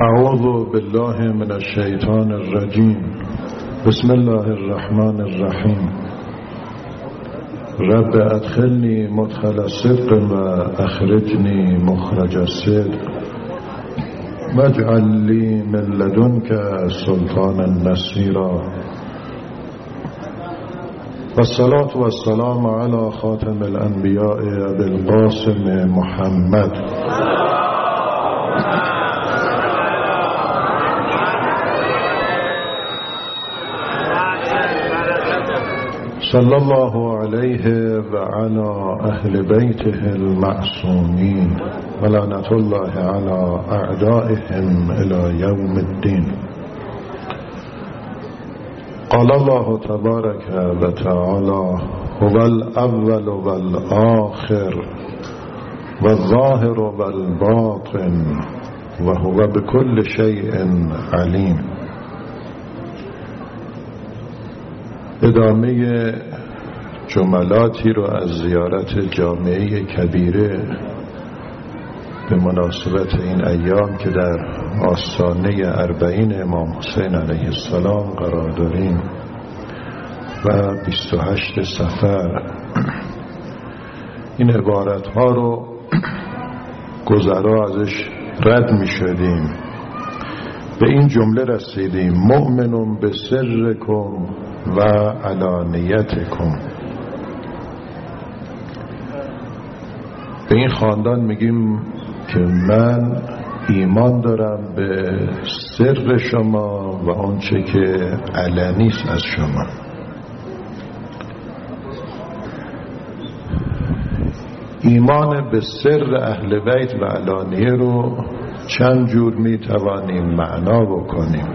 اعوذ بالله من الشیطان الرجیم. بسم الله الرحمن الرحیم. رب ادخلنی مدخل الصدق و اخرجنی مخرج الصدق واجعل لی من لدنک سلطانا نصیرا. والصلاة والسلام على خاتم الانبیاء ابی القاسم محمد صلی الله علیه و علی اهل بیته المعصومین و لعنت الله علی اعدائهم الی یوم الدین. قال الله تبارک و تعالی هو الاول و الآخر و الظاهر و الباطن و هو بكل شیء علیم. ادامه جملاتی رو از زیارت جامعه کبیره به مناسبت این ایام که در آستانه اربعین امام حسین علیه السلام قرار داریم و 28 صفر، این عبارت ها رو گذرا ازش رد می شدیم. به این جمله رسیدیم: مؤمن به سرکم و علانیتکم. به این خاندان میگیم که من ایمان دارم به سر شما و آنچه که علنی است از شما. ایمان به سر اهل بیت و علانیه رو چند جور میتوانیم معنا بکنیم.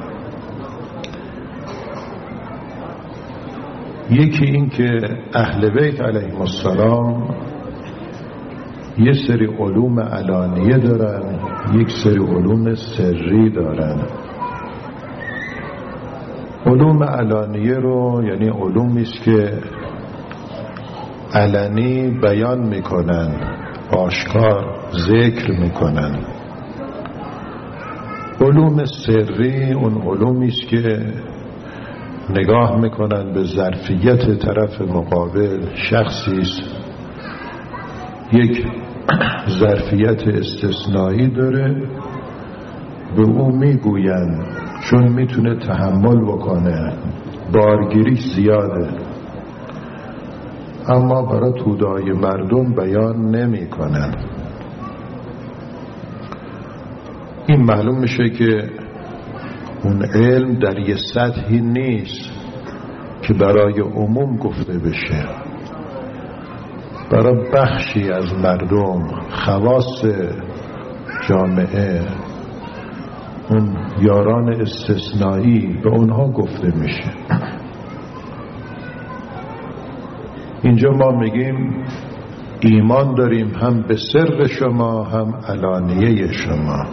یکی این که اهل بیت علیهم السلام یه سری علوم علانیه دارن، یک سری علوم سری دارن. علوم علانیه رو یعنی علومی است که علنی بیان میکنن، آشکار ذکر میکنن. علوم سری اون علومی است که نگاه میکنن به ظرفیت طرف مقابل، شخصی است یک ظرفیت استثنایی داره، به او میگوین چون میتونه تحمل بکنه، بارگیری زیاده، اما برای تودای مردم بیان نمی کنن. این معلوم میشه که اون علم در یه سطحی نیست که برای عموم گفته بشه. برای بخشی از مردم، خواص جامعه، اون یاران استثنایی، به اونها گفته میشه. اینجا ما میگیم ایمان داریم هم به سر شما هم علانیه شما.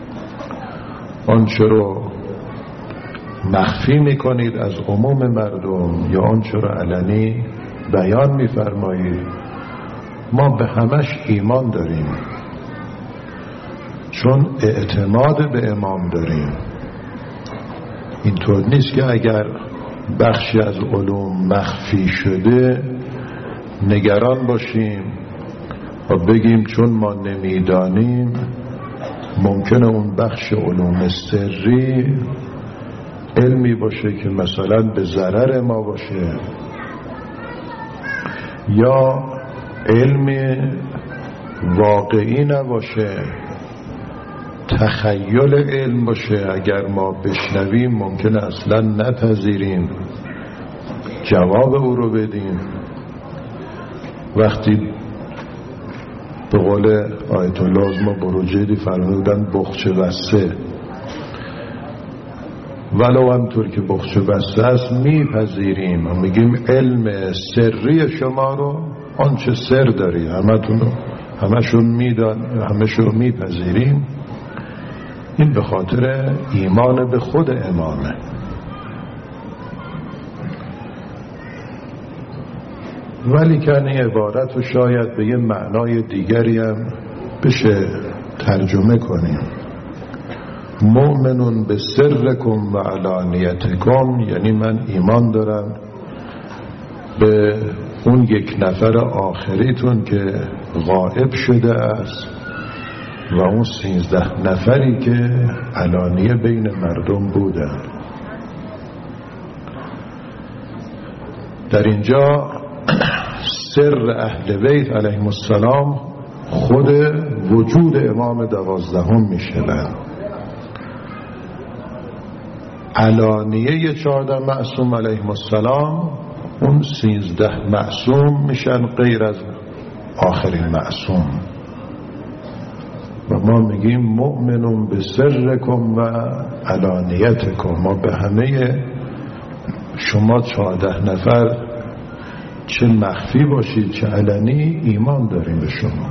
آنچه رو مخفی میکنید از عموم مردم یا آنچه رو علنی بیان میفرمایید، ما به همش ایمان داریم، چون اعتماد به امام داریم. اینطور نیست که اگر بخشی از علوم مخفی شده نگران باشیم و بگیم چون ما نمیدانیم ممکنه اون بخش علوم سری علمی باشه که مثلا به ضرر ما باشه، یا علم واقعی نباشه، تخیل علم باشه. اگر ما بشنویم ممکنه اصلا نپذیریم، جواب او رو بدیم. وقتی به قول آیت الله عظما بروجردی فرمودن بخچه بسته، ولو همطور که بخچه بسته است میپذیریم و میگیم علم سری شما رو، آنچه سر داری همشون میپذیریم. این به خاطر ایمان به خود امامه. ولی که این عبارت رو شاید به یه معنای دیگری هم بشه ترجمه کنیم. مؤمنون به سرکم و علانیتکم، یعنی من ایمان دارم به اون یک نفر آخریتون که غائب شده است و اون 13 نفری که علانیه بین مردم بودن. در اینجا سر اهل بیت علیهم السلام خود وجود امام 12 میشن. علانیه 14 معصوم علیهم السلام اون 13 معصوم میشن غیر از آخرین معصوم. و ما میگیم مؤمنون به سرکم و علانیتکم، ما به همه شما 14 نفر چه مخفی باشید چه علنی ایمان داریم به شما.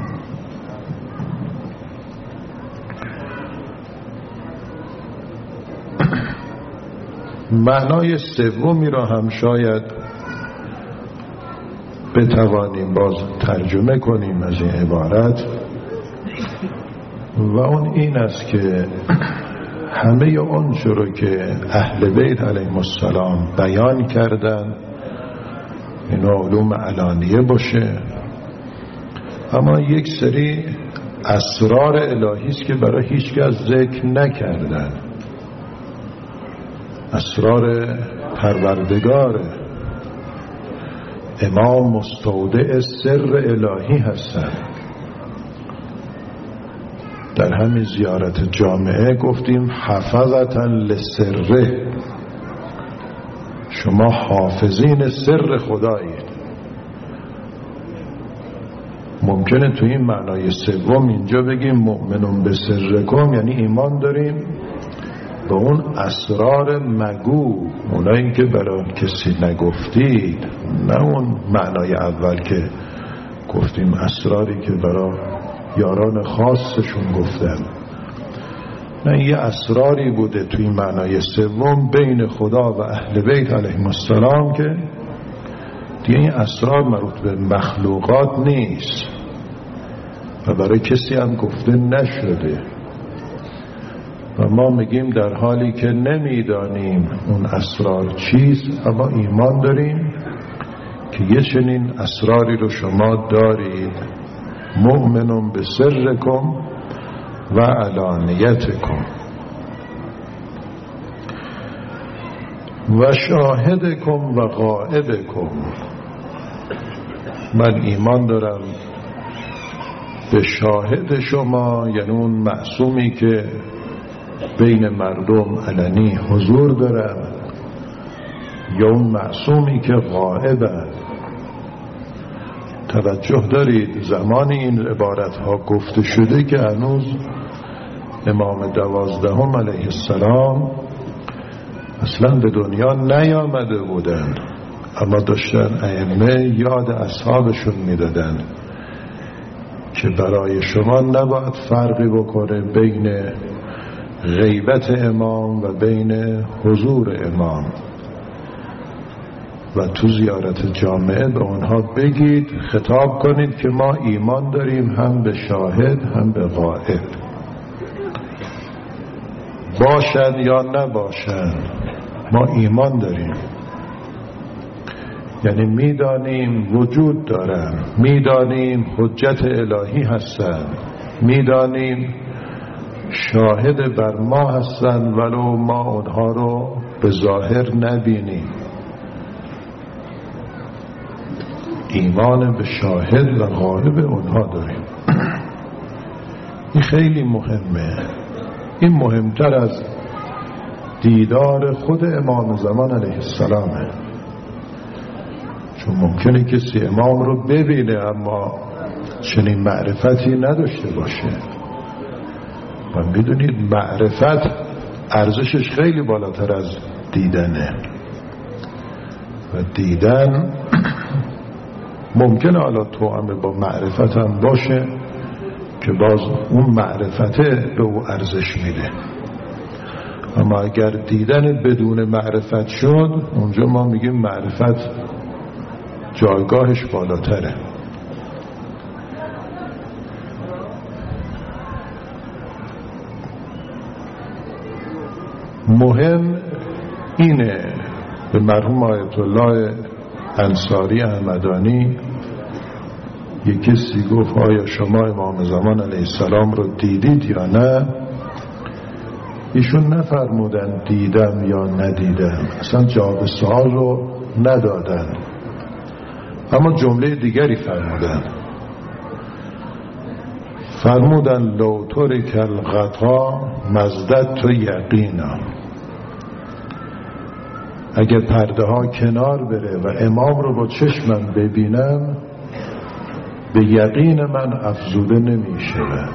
معنای سومی را هم شاید بتوانیم باز ترجمه کنیم از این عبارت و اون این است که همه اون رو که اهل بیت علیهم السلام بیان کردن این علوم علانیه باشه، اما یک سری اسرار الهی است که برای هیچ کس ذکر نکردن، اسرار پروردگار. امام مستودع سر الهی هستن. در همین زیارت جامعه گفتیم حفظتا لسره، شما حافظین سر خدایید. ممکنه تو این معنای سوم اینجا بگیم مؤمنون به سرکم، یعنی ایمان داریم به اون اسرار مگو، اونایی که برای کسی نگفتید، نه اون معنای اول که گفتیم اسراری که برای یاران خاصشون گفتن. نه، یه اسراری بوده توی معنای سوم بین خدا و اهل بیت علیهم السلام که دیگه این اسرار مربوط به مخلوقات نیست و برای کسی هم گفته نشده. و ما میگیم در حالی که نمیدانیم اون اسرار چیست، اما ایمان داریم که یه چنین اسراری رو شما دارید. مؤمنون به سرکم و علانیتکم و شاهدکم و غائبکم. من ایمان دارم به شاهد شما، یعنی اون معصومی که بین مردم علنی حضور دارن، یا اون معصومی که غائبن. توجه دارید زمان این عبارت ها گفته شده که هنوز امام 12 علیه السلام اصلا به دنیا نیامده بودن، اما داشتن ائمه یاد اصحابشون میدادن که برای شما نباید فرقی بکنه بین غیبت امام و بین حضور امام. و تو زیارت جامعه به اونها بگید، خطاب کنید که ما ایمان داریم هم به شاهد هم به غائب، باشن یا نباشن ما ایمان داریم. یعنی میدانیم وجود دارن، میدانیم حجت الهی هستن، میدانیم شاهد بر ما هستن ولو ما اونها رو به ظاهر نبینیم. ایمان به شاهد و غائب اونها داریم. این خیلی مهمه. این مهمتر از دیدار خود امام زمان علیه السلامه، چون ممکنه کسی امام رو ببینه اما چنین معرفتی نداشته باشه. و میدونید معرفت ارزشش خیلی بالاتر از دیدنه. و دیدن ممکنه حالا توأم با معرفت هم باشه که باز اون معرفته به او ارزش میده، اما اگر دیدن بدون معرفت شد، اونجا ما میگیم معرفت جایگاهش بالاتره. مهم اینه. به مرحوم آیت الله انصاری همدانی یک کسی گفت آیا شما امام زمان علیه السلام رو دیدید یا نه؟ ایشون نفرمودن دیدم یا ندیدم، اصلا جواب سوال رو ندادن، اما جمله دیگری فرمودن لو ترک الغطا مزددت یقینا. اگر پرده ها کنار بره و امام رو با چشمم ببینم به یقین من افزوده نمی شود.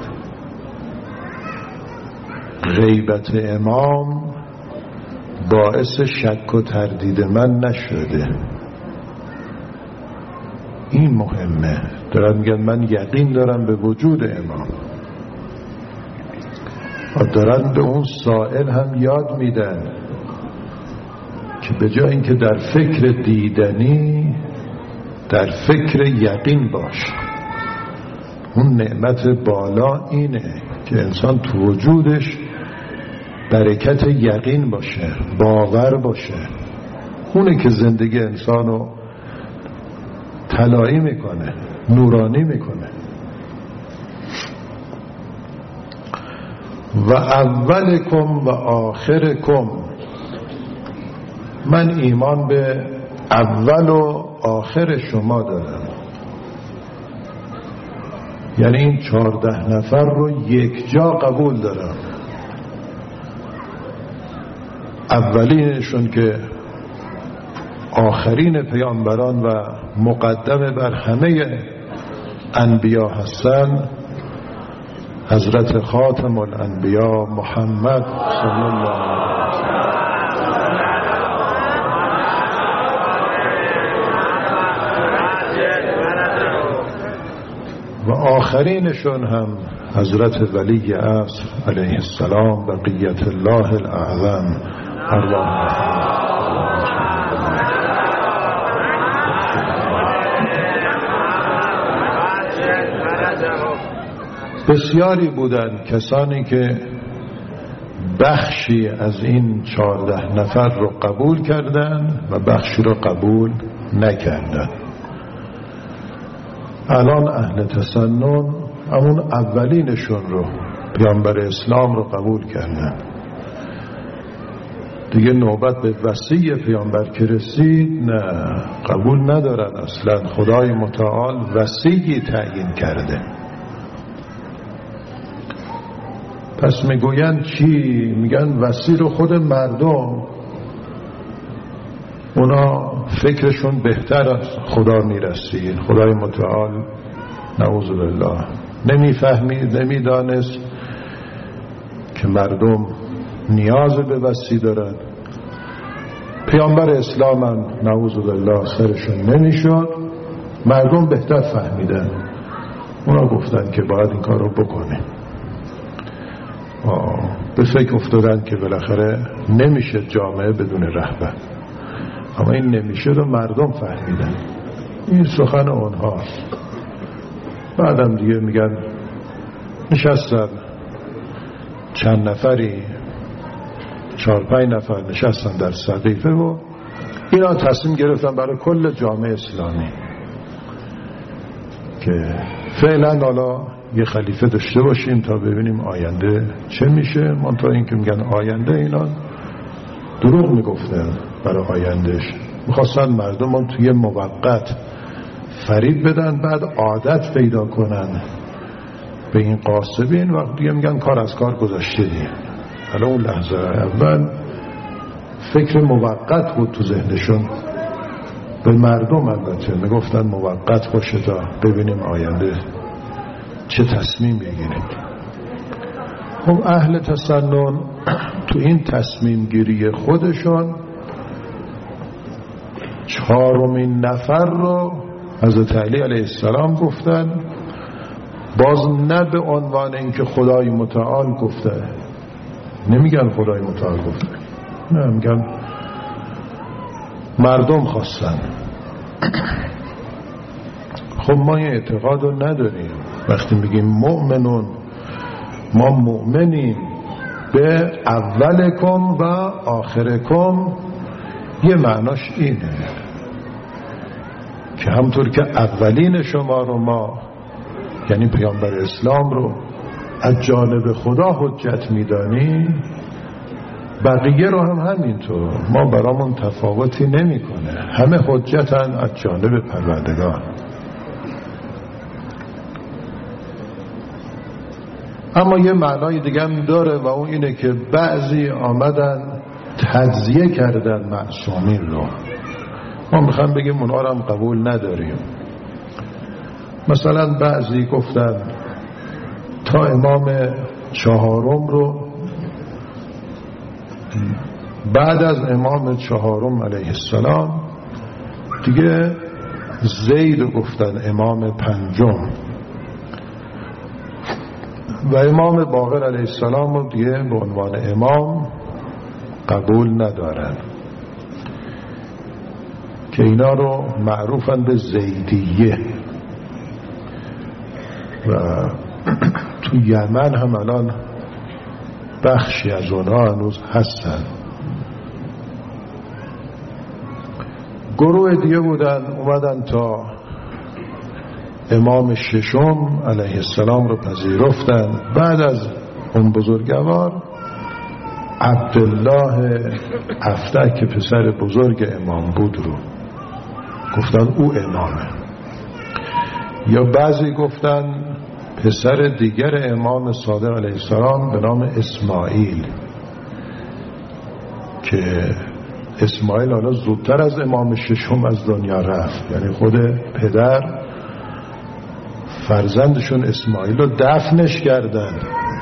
غیبت امام باعث شک و تردید من نشده. این مهمه. دارن میگن من یقین دارم به وجود امام و دارن به اون سائل هم یاد میدن که به جای اینکه در فکر دیدنی در فکر یقین باش. اون نعمت بالا اینه که انسان تو وجودش برکت یقین باشه، باور باشه. اونه که زندگی انسانو طلایی میکنه، نورانی میکنه. و اولکم و آخرکم، من ایمان به اول و آخر شما دارم. یعنی این 14 نفر رو یک جا قبول دارم. اولینشون که آخرین پیامبران و مقدم بر همه انبیا هستن، حضرت خاتم الانبیا محمد صلی الله علیه و آخرینشون هم حضرت ولی عصر علیه السلام بقیت الله الاعظم ارواح. بسیاری بودند کسانی که بخشی از این 14 نفر رو قبول کردند و بخشی رو قبول نکردند. الان اهل تسنن همون اولینشون رو، پیامبر اسلام رو قبول کردن. دیگه نوبت به وصی پیامبر که رسید نه، قبول ندارن اصلا. خدای متعال وصیی تعیین کرده. پس میگوین چی؟ میگن وصی رو خود مردم، اونا فکرشون بهتر از خدا میرسید. خدای متعال نعوذ بالله نمیفهمید، نمیدانست که مردم نیاز به وصی دارن. پیامبر اسلام هم نعوذ بالله سرشون نمیشد، مردم بهتر فهمیدن، اونا گفتن که باید این کار رو بکنیم. به فکر افتادن که بالاخره نمیشه جامعه بدون رهبر، اما این نمیشه رو مردم فهمیدن. این سخن اونهاست. بعدم دیگه میگن نشستن چند نفری، 4-5 نفر نشستن در سقیفه و اینا تصمیم گرفتن برای کل جامعه اسلامی که فعلا حالا یه خلیفه داشته باشیم تا ببینیم آینده چه میشه. منتها این که میگن آینده، اینا دروغ میگفتن. برای آیندهش میخواستن مردم هم توی موقت فریب بدن، بعد عادت پیدا کنن به این قاسبین و دیگه میگن کار از کار گذاشته دیگه. حالا اون لحظه اول فکر موقت بود تو ذهنشون. به مردم البته میگفتن موقت باشه تا ببینیم آینده چه تصمیم بگیریم. خب اهل تسنن تو این تصمیم گیری خودشون 4مین نفر رو حضرت علی علیه السلام گفتن. باز نه به عنوان اینکه خدای متعال گفته، نمیگن خدای متعال گفته، نه، میگن مردم خواستن. خب ما یه اعتقاد رو نداریم. وقتی میگیم مؤمنون، ما مؤمنیم، به اولکم و آخرکم یه معناش اینه که همطور که اولین شما رو ما یعنی پیامبر اسلام رو از جانب خدا حجت میدانیم، بقیه رو هم همینطور. ما برامون تفاوتی نمیکنه، همه حجتن از جانب پروردگار. اما یه معنای دیگه هم داره و اون اینه که بعضی آمدن تجزیه کردن معصومین رو. ما میخوام بگیم اونا رو هم قبول نداریم. مثلا بعضی گفتن تا امام چهارم رو بعد از امام چهارم علیه السلام دیگه زید رو گفتن امام پنجم و امام باقر علیه السلام رو دیگه به عنوان امام قبول ندارن که اینا رو معروفن به زیدیه. و تو یمن هم الان بخشی از اونها هنوز هستن. گروه دیگه بودن اومدن تا امام ششم علیه السلام رو پذیرفتن. بعد از اون بزرگوار عبدالله افتح که پسر بزرگ امام بود رو گفتن او امامه. یا بعضی گفتن پسر دیگر امام صادق علیه السلام به نام اسماعیل که اسماعیل حالا زودتر از امام ششم از دنیا رفت، یعنی خود پدر فرزندشون اسماعیل رو دفنش کردن.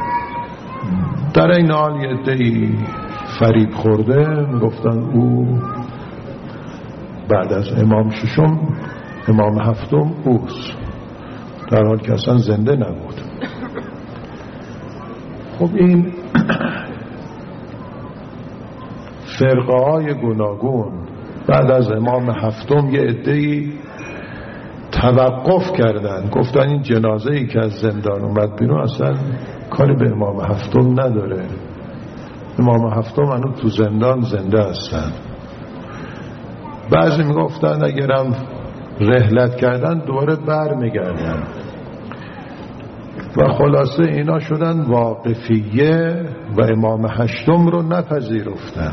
در این حال یه عده‌ای فریب خورده میگفتن او بعد از امام ششم امام هفتم اوست، در حال که اصلا زنده نبود. خب این فرقه های گوناگون بعد از امام هفتم یه عده‌ای توقف کردن، گفتن این جنازه‌ای که از زندان اومد بیرون اصلا کاری به امام هفتم نداره، امام هفتم هنوز تو زندان زنده هستن. بعضی میگفتن اگرم رحلت کردن دوباره بر میگردن و خلاصه اینا شدن واقفیه و امام هشتم رو نپذیرفتن.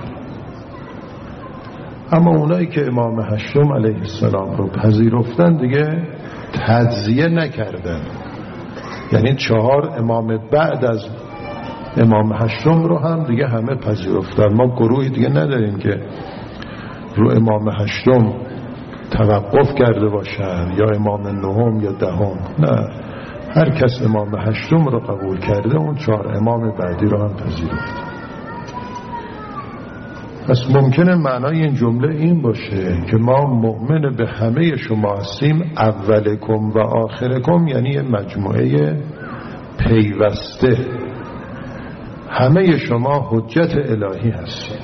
اما اونایی که امام هشتم علیه السلام رو پذیرفتن دیگه تجزیه نکردن، یعنی 4 امام بعد از امام هشتم رو هم دیگه همه پذیرفتن. ما گروهی دیگه نداریم که رو امام هشتم توقف کرده باشن یا امام نهم یا دهم. نه، هر کس امام هشتم رو قبول کرده اون 4 امام بعدی رو هم پذیرفت. پس ممکنه معنای این جمله این باشه که ما مؤمن به همه شما هستیم، اولکم و آخرکم، یعنی مجموعه پیوسته، همه شما حجت الهی هستید.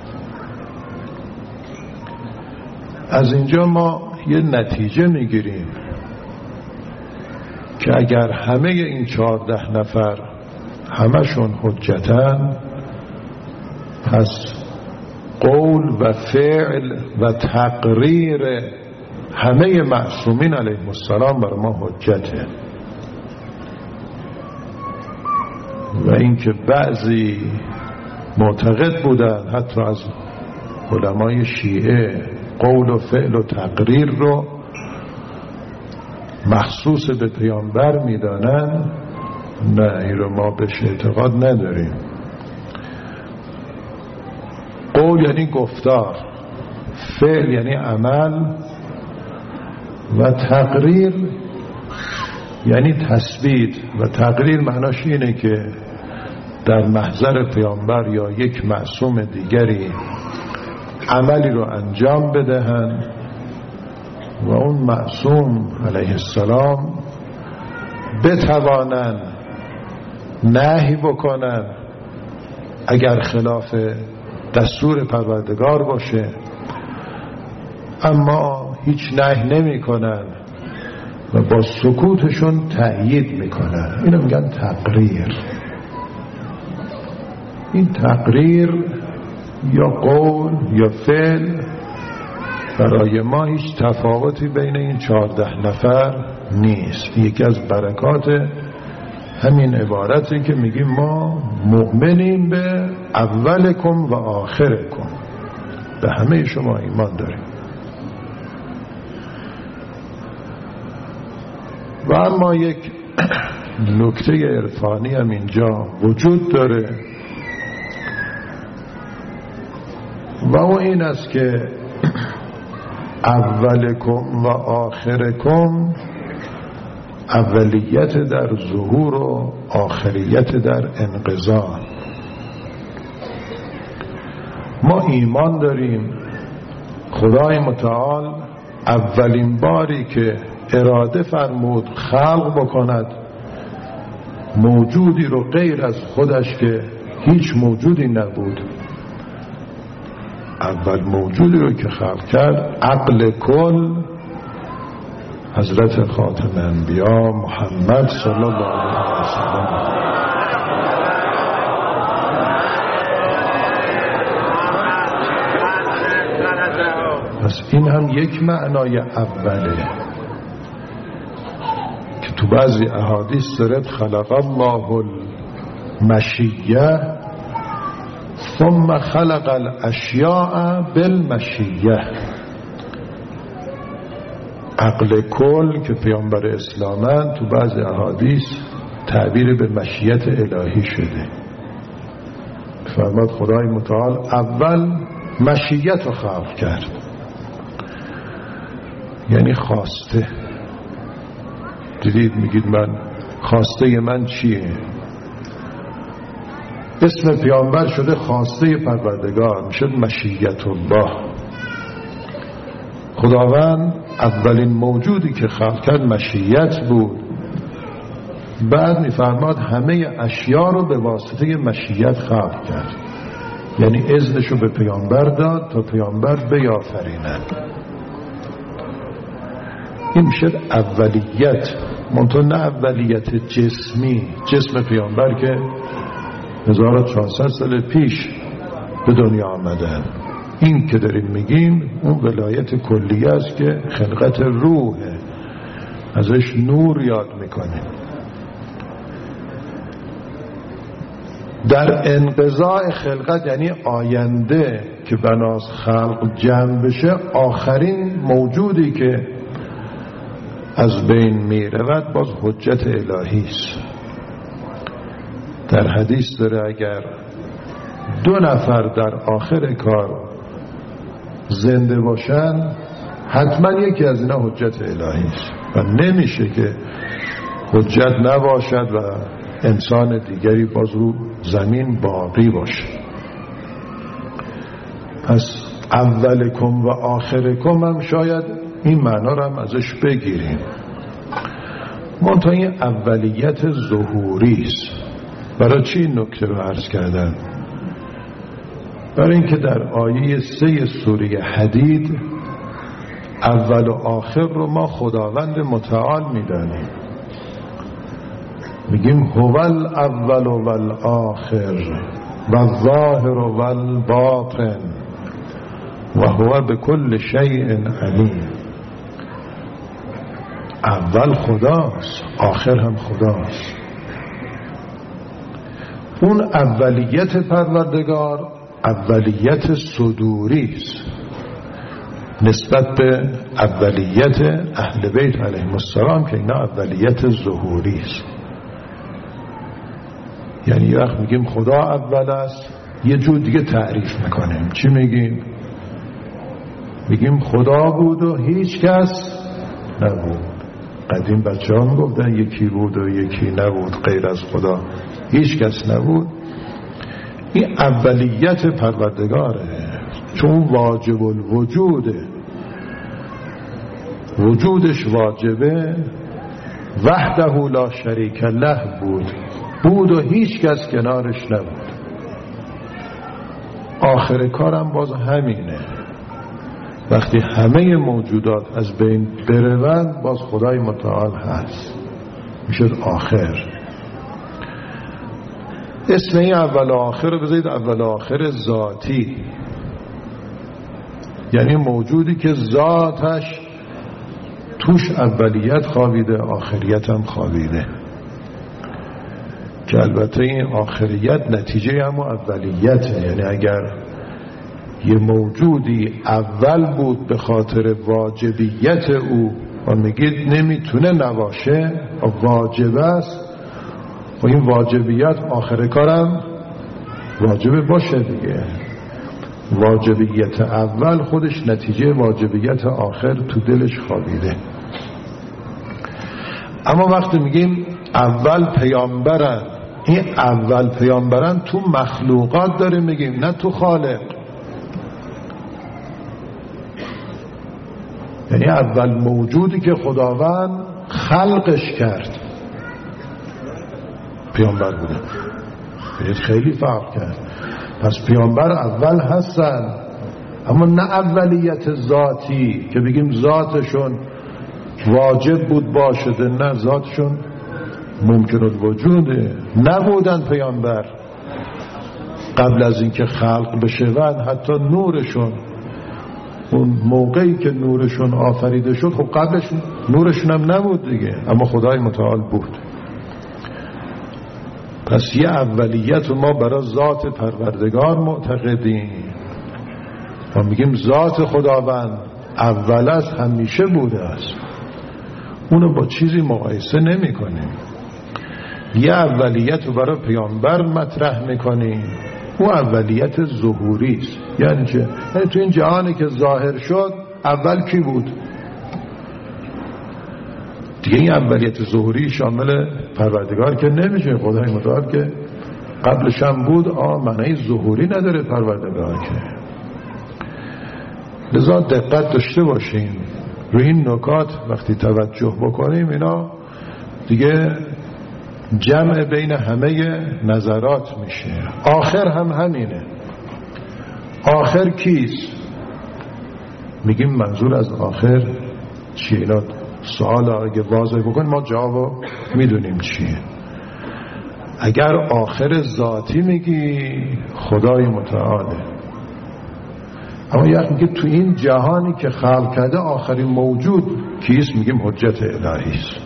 از اینجا ما یه نتیجه میگیریم که اگر همه این 14 نفر همشون حجتن، پس قول و فعل و تقریر همه معصومین علیهم السلام بر ما حجته. و اینکه بعضی معتقد بودن حتی از علمای شیعه قول و فعل و تقریر رو مخصوص به پیامبر میدانن، نه، این رو ما بهش اعتقاد نداریم. قول یعنی گفتار، فعل یعنی عمل و تقریر یعنی تثبیت. و تقریر معناش اینه که در محضر پیامبر یا یک معصوم دیگری عملی رو انجام بدهن و اون معصوم علیه السلام بتوانن نهی بکنن اگر خلاف دستور پروردگار باشه، اما هیچ نهی نمی کنن و با سکوتشون تأیید میکنن. اینو میگن تقریر. این تقریر یا قول یا فعل برای ما هیچ تفاوتی بین این 14 نفر نیست. یکی از برکات همین عبارتی که میگیم ما مؤمنیم به اولکم و آخرکم، به همه شما ایمان داریم. و اما یک نکته عرفانی هم اینجا وجود داره و اون این است که اولکم و آخرکم اولیت در ظهور و آخریت در انقضا. ما ایمان داریم خدای متعال اولین باری که اراده فرمود خلق بکند موجودی رو غیر از خودش که هیچ موجودی نبود، اول موجودی رو که خلق کرد عقل کل حضرت خاتم انبیا محمد صلی الله علیه و سلم. پس این هم یک معنای اوله که تو بعضی احادیث داره خلق الله المشیه ثم خلق الاشیاء بالمشیه. عقل کل که پیامبر اسلامن تو بعضی احادیث تعبیر به مشیت الهی شده. فرمود خدای متعال اول مشیت رو خلق کرد، یعنی خواسته. دیدید میگید من خواسته من چیه؟ اسم پیامبر شده خواسته پروردگار، میشد مشیت الله. خداوند اولین موجودی که خلق کرد مشیت بود، بعد میفرماد همه اشیا رو به واسطه مشیت خلق کرد، یعنی اذنشو به پیامبر داد تا پیامبر بیافریند. این میشه اولیت، منتها نه اولیت جسمی، جسم پیامبر که 1400 سال پیش به دنیا آمدن. این که داریم میگیم اون ولایت کلیه است که خلقت روحه، ازش نور یاد میکنیم. در انقضاء خلقت یعنی آینده که بناس خلق جمع بشه، آخرین موجودی که از بین میرود باز حجت الهی است. در حدیث داره اگر 2 نفر در آخر کار زنده باشن حتما یکی از اینا حجت الهی است و نمیشه که حجت نباشد و انسان دیگری باز رو زمین باقی باشه. پس اولکم و آخرکم هم شاید این معنا رو هم ازش بگیریم. منتها این اولیت ظهوری است. برای چی این نکته رو عرض کردم؟ برای اینکه در آیه 3 سوره حدید اول و آخر رو ما خداوند متعال میدانیم، میگیم هو الاول و الآخر و الظاهر و الباطن و هو بكل شیء علیم. اول خداست، آخر هم خداست. اون اولیت پروردگار اولیت صدوری است نسبت به اولیت اهل بیت علیهم السلام که اینا اولیت ظهوری است. یعنی یه وقت میگیم خدا اول است، یه جور دیگه تعریف میکنیم. چی میگیم؟ میگیم خدا بود و هیچ کس نبود. قدیم بچه ها میگفتن یکی بود و یکی نبود، غیر از خدا هیچ کس نبود. این اولیت پروردگاره، چون واجب الوجوده، وجودش واجبه، وحده لا شریک له بود و هیچ کس کنارش نبود. آخر کارم باز همینه، وقتی همه موجودات از بین بروند باز خدای متعال هست، میشه آخر. اسم این اول و آخر رو بذارید اول و آخر ذاتی، یعنی موجودی که ذاتش توش اولیت خوابیده آخریت هم خوابیده، که البته این آخریت نتیجه همون اولیته. یعنی اگر یه موجودی اول بود به خاطر واجبیت او و میگید نمیتونه نباشه واجب است، و این واجبیت آخر کارم واجب باشه دیگه. واجبیت اول خودش نتیجه واجبیت آخر تو دلش خوابیده. اما وقتی میگیم اول پیامبرن، این اول پیامبرن تو مخلوقات داریم میگیم، نه تو خالق. یعنی اول موجودی که خداوند خلقش کرد پیامبر بوده. خیلی فرق کرد. پس پیامبر اول هستن، اما نه اولیت ذاتی که بگیم ذاتشون واجب بود باشده، نه ذاتشون ممکن الوجوده، نبودن پیامبر قبل از اینکه خلق بشون. حتی نورشون اون موقعی که نورشون آفریده شد خب قبلش نورشون هم نبود دیگه، اما خدای متعال بود. پس یه اولیت ما برای ذات پروردگار معتقدیم و میگیم ذات خداوند اول است، همیشه بوده است، اونو با چیزی مقایسه نمی کنیم. یه اولیت رو برای پیامبر مطرح میکنیم، اون اولیت ظهوری است. یعنی چه؟ یعنی تو این جهانی که ظاهر شد اول کی بود؟ دیگه این اولیت ظهوری شامل پروردگار که نمیشه. خدای متعال که قبلش هم بود، معنی ظهوری نداره پروردگار که. لذا دقت داشته باشیم روی این نکات، وقتی توجه بکنیم اینا دیگه جمع بین همه نظرات میشه. آخر هم همینه. آخر کیست؟ میگیم منظور از آخر چیه؟ اینا سوال اگه واضح بکنیم ما جوابو میدونیم چیه. اگر آخر ذاتی میگی خدای متعاله، اما یکی میگه تو این جهانی که خلق کرده آخرین موجود کیست؟ میگیم حجت الهی است.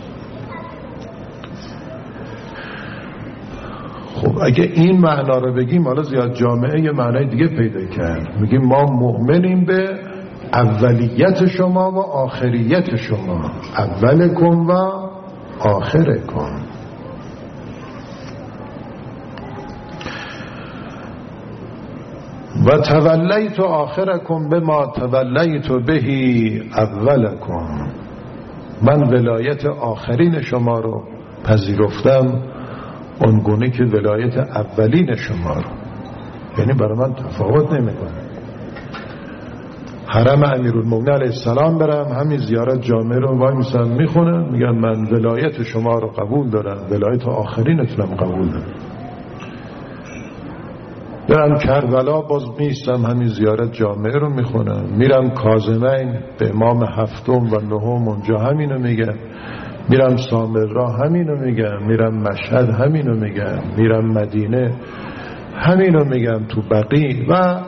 خب اگه این معنا رو بگیم حالا زیاد جامعه یه معنای دیگه پیدا کرد. میگیم ما مؤمنیم به اولیت شما و آخریت شما، اولکم و آخرکم. و تولیت آخرکم بما تولیت بهی اولکم، من ولایت آخرین شما رو پذیرفتم اونگونه که ولایت اولین شما رو. یعنی برای من تفاوت نمیکنه. حرم امیرالمومنین علیه السلام برم، همین زیارت جامع رو وای میسن میخونن، میگن من ولایت شما رو قبول دارم، ولایت آخرینتونم قبول دارم. برم کربلا باز میستم همین زیارت جامع رو میخونم. میرم کاظمین به امام هفتم و نهم اونجا همینو میگم. میرم سامرا همینو میگم. میرم مشهد همینو میگم. میرم مدینه همینو میگم. تو بقیع و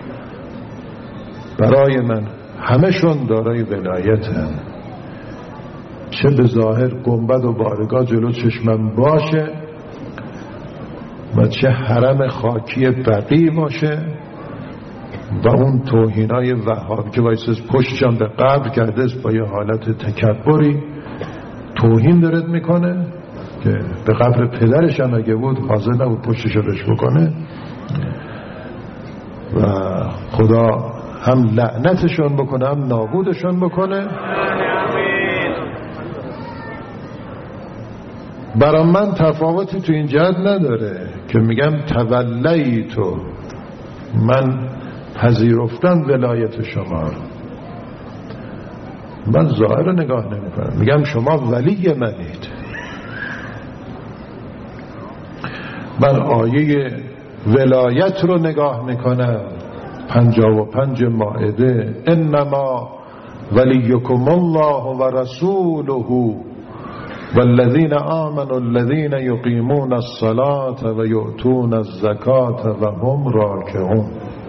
برای من همشون دارای ولایتن. چه به ظاهر گنبد و بارگاه جلو چشمم باشه و چه حرم خاکی بقیع باشه و اون توهینای وهابی که وایساز پشتشان به قبر کرده با یه حالت تکبری توهین دارد میکنه که به قبر پدرش هم اگه بود حاضر نبود پشتشو بهش بکنه و خدا هم لعنتشون بکنه هم نابودشون بکنه. برای من تفاوتی تو این جهت نداره که میگم تولیتو، من پذیرفتم ولایت شما رو. من ظاهر رو نگاه نمی کنم، میگم شما ولی منید. من آیه ولایت رو نگاه میکنم 55 مائده، انما ولیکم الله و رسوله والذین آمنوا الذین یقیمون الصلاة و یؤتون الزکاة و هم راکعون.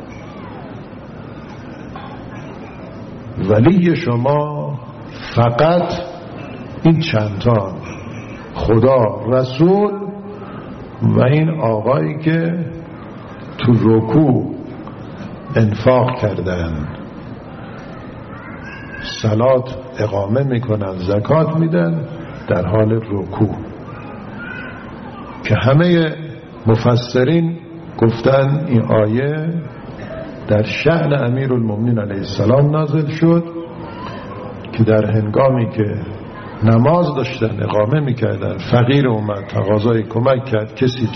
ولی شما فقط این چندتا، خدا، رسول و این آقایی که تو رکوع انفاق کردن، صلات اقامه میکنن، زکات میدن در حال رکوع، که همه مفسرین گفتن این آیه در شأن امیرالمومنین علیه السلام نازل شد که در هنگامی که نماز داشتن اقامه میکردن، فقیر اومد تقاضای کمک کرد، کسی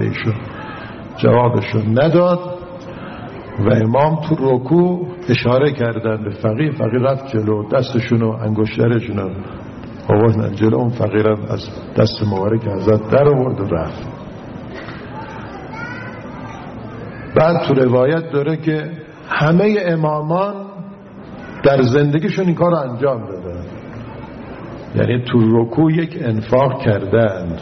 جوابشون نداد و امام تو رکوع اشاره کردن به فقیر. فقیر رفت جلو، دستشونو انگشترشونو آوردن جلو، اون فقیرم از دست مبارک حضرت در آورد و رفت. بعد تو روایت داره که همه امامان در زندگیشون این کار رو انجام دادن، یعنی تو رکوع یک انفاق کردند،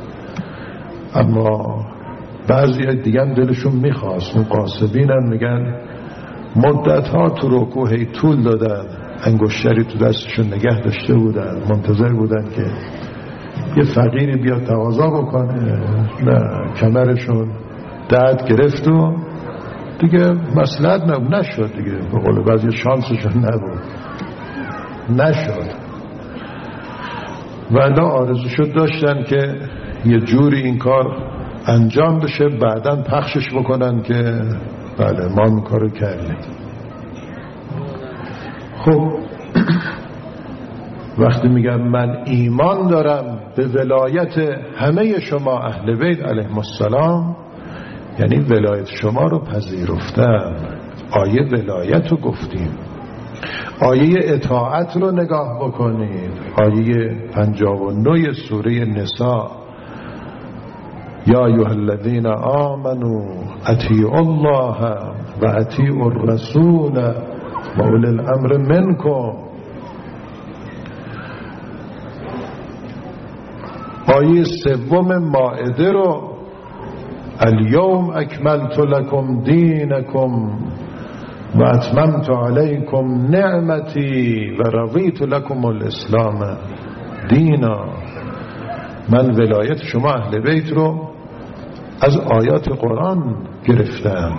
اما بعضی دیگه هم دلشون میخواست. اون قاسبین هم میگن مدت ها تو رکوع هی طول دادن، انگشتری تو دستشون نگه داشته بودن، منتظر بودن که یه فقیری بیاد تقاضا بکنه. نه، کمرشون درد گرفت و دیگه مصلحت نشد دیگه، به قول بعضی شانسشون نبود، نشد. ولی آرزوشو داشتن که یه جوری این کار انجام بشه، بعداً پخشش بکنن که بله ما این کارو کردیم. خب وقتی میگم من ایمان دارم به ولایت همه شما اهل بیت علیهم السلام، یعنی ولایت شما رو پذیرفتم. آیه ولایت رو گفتیم، آیه اطاعت رو نگاه بکنید، آیه 59 سوره نساء، یا ایها الذین آمنوا اطیعوا الله و اطیعوا الرسول و اولی الامر منکم. آیه 3 مائده رو الیوم اکملت لکم دینکم و اتممت علیکم نعمتی و رضیت لکم الاسلام دینا. من ولایت شما اهل بیت رو از آیات قرآن گرفتم.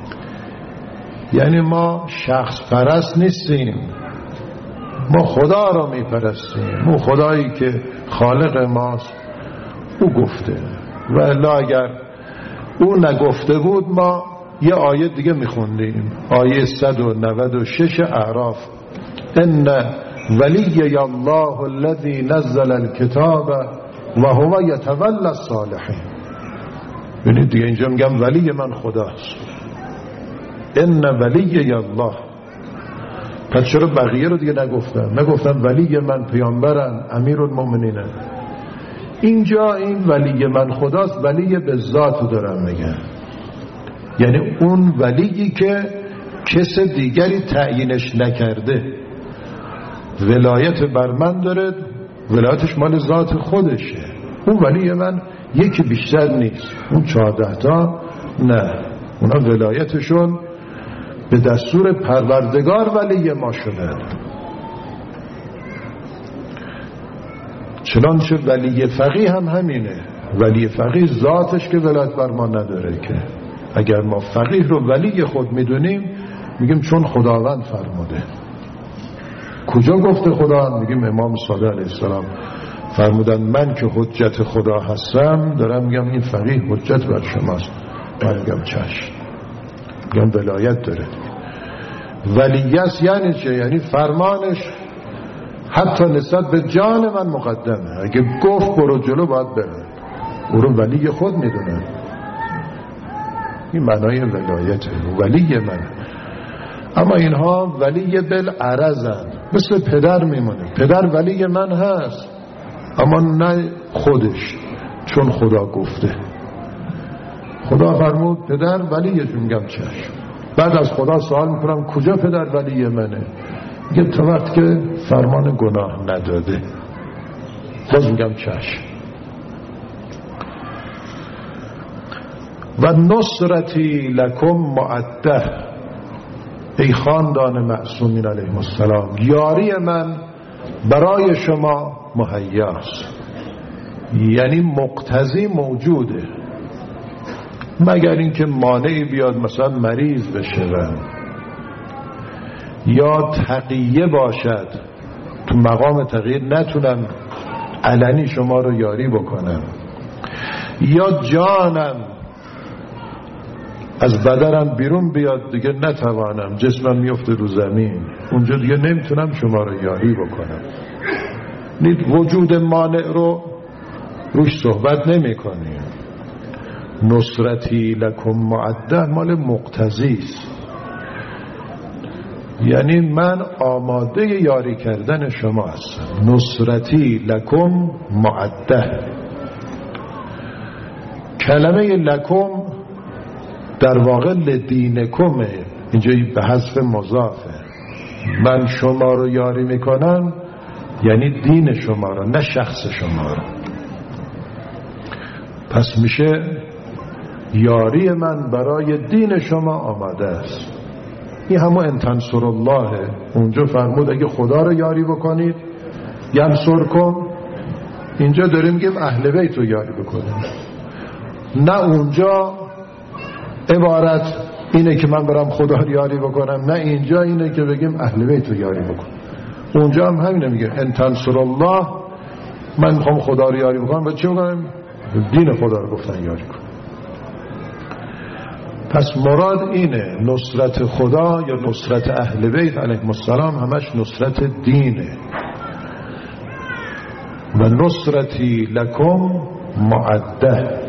یعنی ما شخص پرست نیستیم، ما خدا را می پرستیم. اون خدایی که خالق ماست او گفته، و الا اگر او نگفته بود ما یه آیه دیگه می خوندیم، آیه 196 اعراف، ان ولی الله الذی نزل الکتاب و هو یتولی الصالحین. ببینید دیگه اینجا میگم ولی من خداست، ان ولی الله. پس چرا بقیه رو دیگه نگفتم ولی من پیامبرم، امیرالمومنینه. اینجا این ولی من خداست، ولی به ذات دارم میگم، یعنی اون ولیی که کس دیگری تعیینش نکرده. ولایت بر من داره، ولایتش مال ذات خودشه. اون ولی من یکی بیشتر نیست، اون 14 تا نه، اونا ولایتشون به دستور پروردگار ولی ما شدن. چنانچه ولی فقیه هم همینه، ولی فقیه ذاتش که ولایت بر ما نداره. که اگر ما فقیه رو ولی خود میدونیم میگیم چون خداوند فرموده. کجا گفته خداوند؟ میگیم امام صادق علیه السلام فرمودن من که حجت خدا هستم، دارم میگم این فقیه حجت بر شماست. من میگم چشم، میگم ولایت داره. ولیت یعنی چه؟ یعنی فرمانش حتی نسبت به جان من مقدمه. اگه گفت برو جلو باید بره، او رو ولی خود میدونن. این معنای ولایته، ولی من. اما اینها ولی بالعرضن، مثل پدر میمونه. پدر ولی من هست اما نه خودش، چون خدا گفته. خدا فرمود پدر ولیش، میگم چشم. بعد از خدا سوال میکنم کجا پدر ولی منه؟ میگه تا وقت که فرمان گناه نداده. باز میگم چشم. و نصرتی لکم معده، ای خاندان معصومین علیهم السلام، یاری من برای شما مهیاست، یعنی مقتضی موجوده، مگر اینکه مانعی بیاد، مثلا مریض بشه یا تقیه باشد، تو مقام تقیه نتونم علنی شما رو یاری بکنم، یا جانم از بدنم بیرون بیاد دیگه نتوانم، جسمم میفته رو زمین، اونجا دیگه نمیتونم شما رو یاری بکنم. نید وجود مانع رو روش صحبت نمی کنیم. نصرتی لکم معده مال مقتضیست، یعنی من آماده یاری کردن شما هستم. نصرتی لکم معده، کلمه لکم در واقع لدینکمه، اینجا به حذف مضافه. من شما رو یاری میکنم یعنی دین شما رو، نه شخص شما رو. پس میشه یاری من برای دین شما آماده است. این همون ان تنصر الله، اونجا فرمود اگه خدا رو یاری بکنید ینصرکم، اینجا داریم میگیم اهل بیت رو یاری بکنید. نه اونجا عبارت اینه که من برم خدا رو یاری بکنم، نه اینجا اینه که بگیم اهل بیت رو یاری بکنم. اونجا هم همینه، میگه ان تنصر الله، من میخوام خدا رو یاری بکنم، و چه بکنم؟ دین خدا رو گفتن یاری کنم. پس مراد اینه، نصرت خدا یا نصرت اهل بیت علیهم السلام همش نصرت دینه. و نصرتی لکم معده.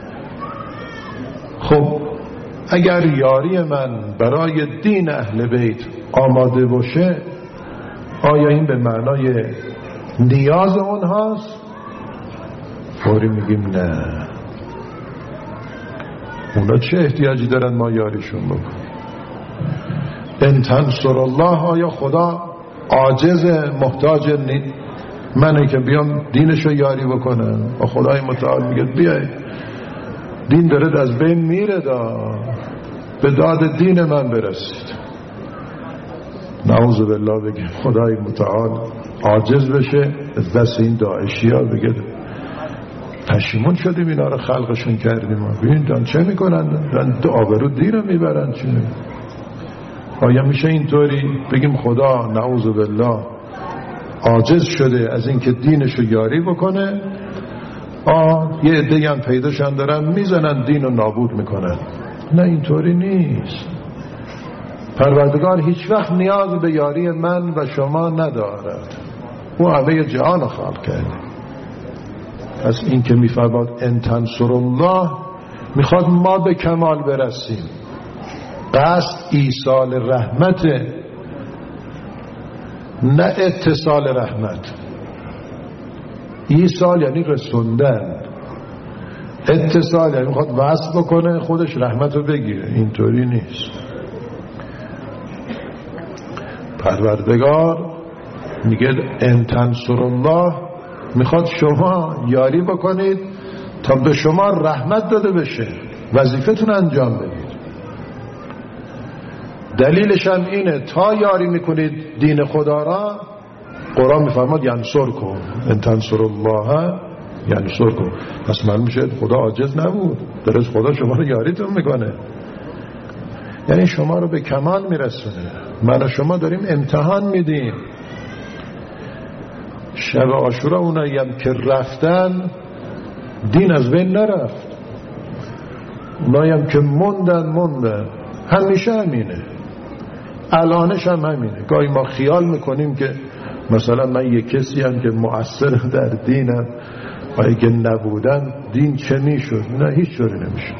خب اگر یاری من برای دین اهل بیت آماده باشه، آیا این به معنای نیاز اونهاست؟ فوری میگیم نه. اونا چه احتیاجی دارن ما یاریشون بکنیم؟ ان تنصر الله، آیا خدا عاجز محتاج منه که بیام دینشو یاری بکنم؟ و خدای متعال میگه بیای، دین داره از بین میره، به داد دین من برسید. نعوذ بالله بگه خدای متعال عاجز بشه از دست این داعشی ها، بگه پشیمون شدیم اینا رو خلقشون کردیم، ما ببین دان چه میکنن، دان آبرو دین رو میبرن. چه آیا میشه اینطوری بگیم خدا نعوذ بالله عاجز شده از اینکه دینشو یاری بکنه؟ یه عده هم پیداشن دارن میزنن دین رو نابود میکنن. نه اینطوری نیست. پروردگار هیچ وقت نیاز به یاری من و شما ندارد، او همه جهان رو خلق کرده. پس این که میفرماد ان تنصر الله، میخواد ما به کمال برسیم. قصد ایصال رحمت، نه اتصال رحمت. ایصال یعنی رسوندن، اتصال یعنی میخواد وصل بکنه خودش رحمت رو بگیره. اینطوری نیست. پروردگار میگه ان تنصر الله، میخواد شما یاری بکنید تا به شما رحمت داده بشه، وظیفتون انجام بدید. دلیلش هم اینه تا یاری میکنید دین خدا را، قرآن میفرماد ینصرکم، ان تنصر الله ینصرکم. پس معلوم میشه خدا عاجز نبود، درست خدا شما رو یاریتون میکنه، یعنی شما رو به کمال میرسونه. من و شما داریم امتحان میدیم. شب عاشورا اونایی هم که رفتن دین از بین نرفت، اونایی هم که موندن همیشه همینه، الانش هم همینه. گاهی ما خیال میکنیم که مثلا من یک کسی هم که مؤثر در دینم و اگه نبودن دین چه میشد؟ نه، هیچ جوری نمیشد.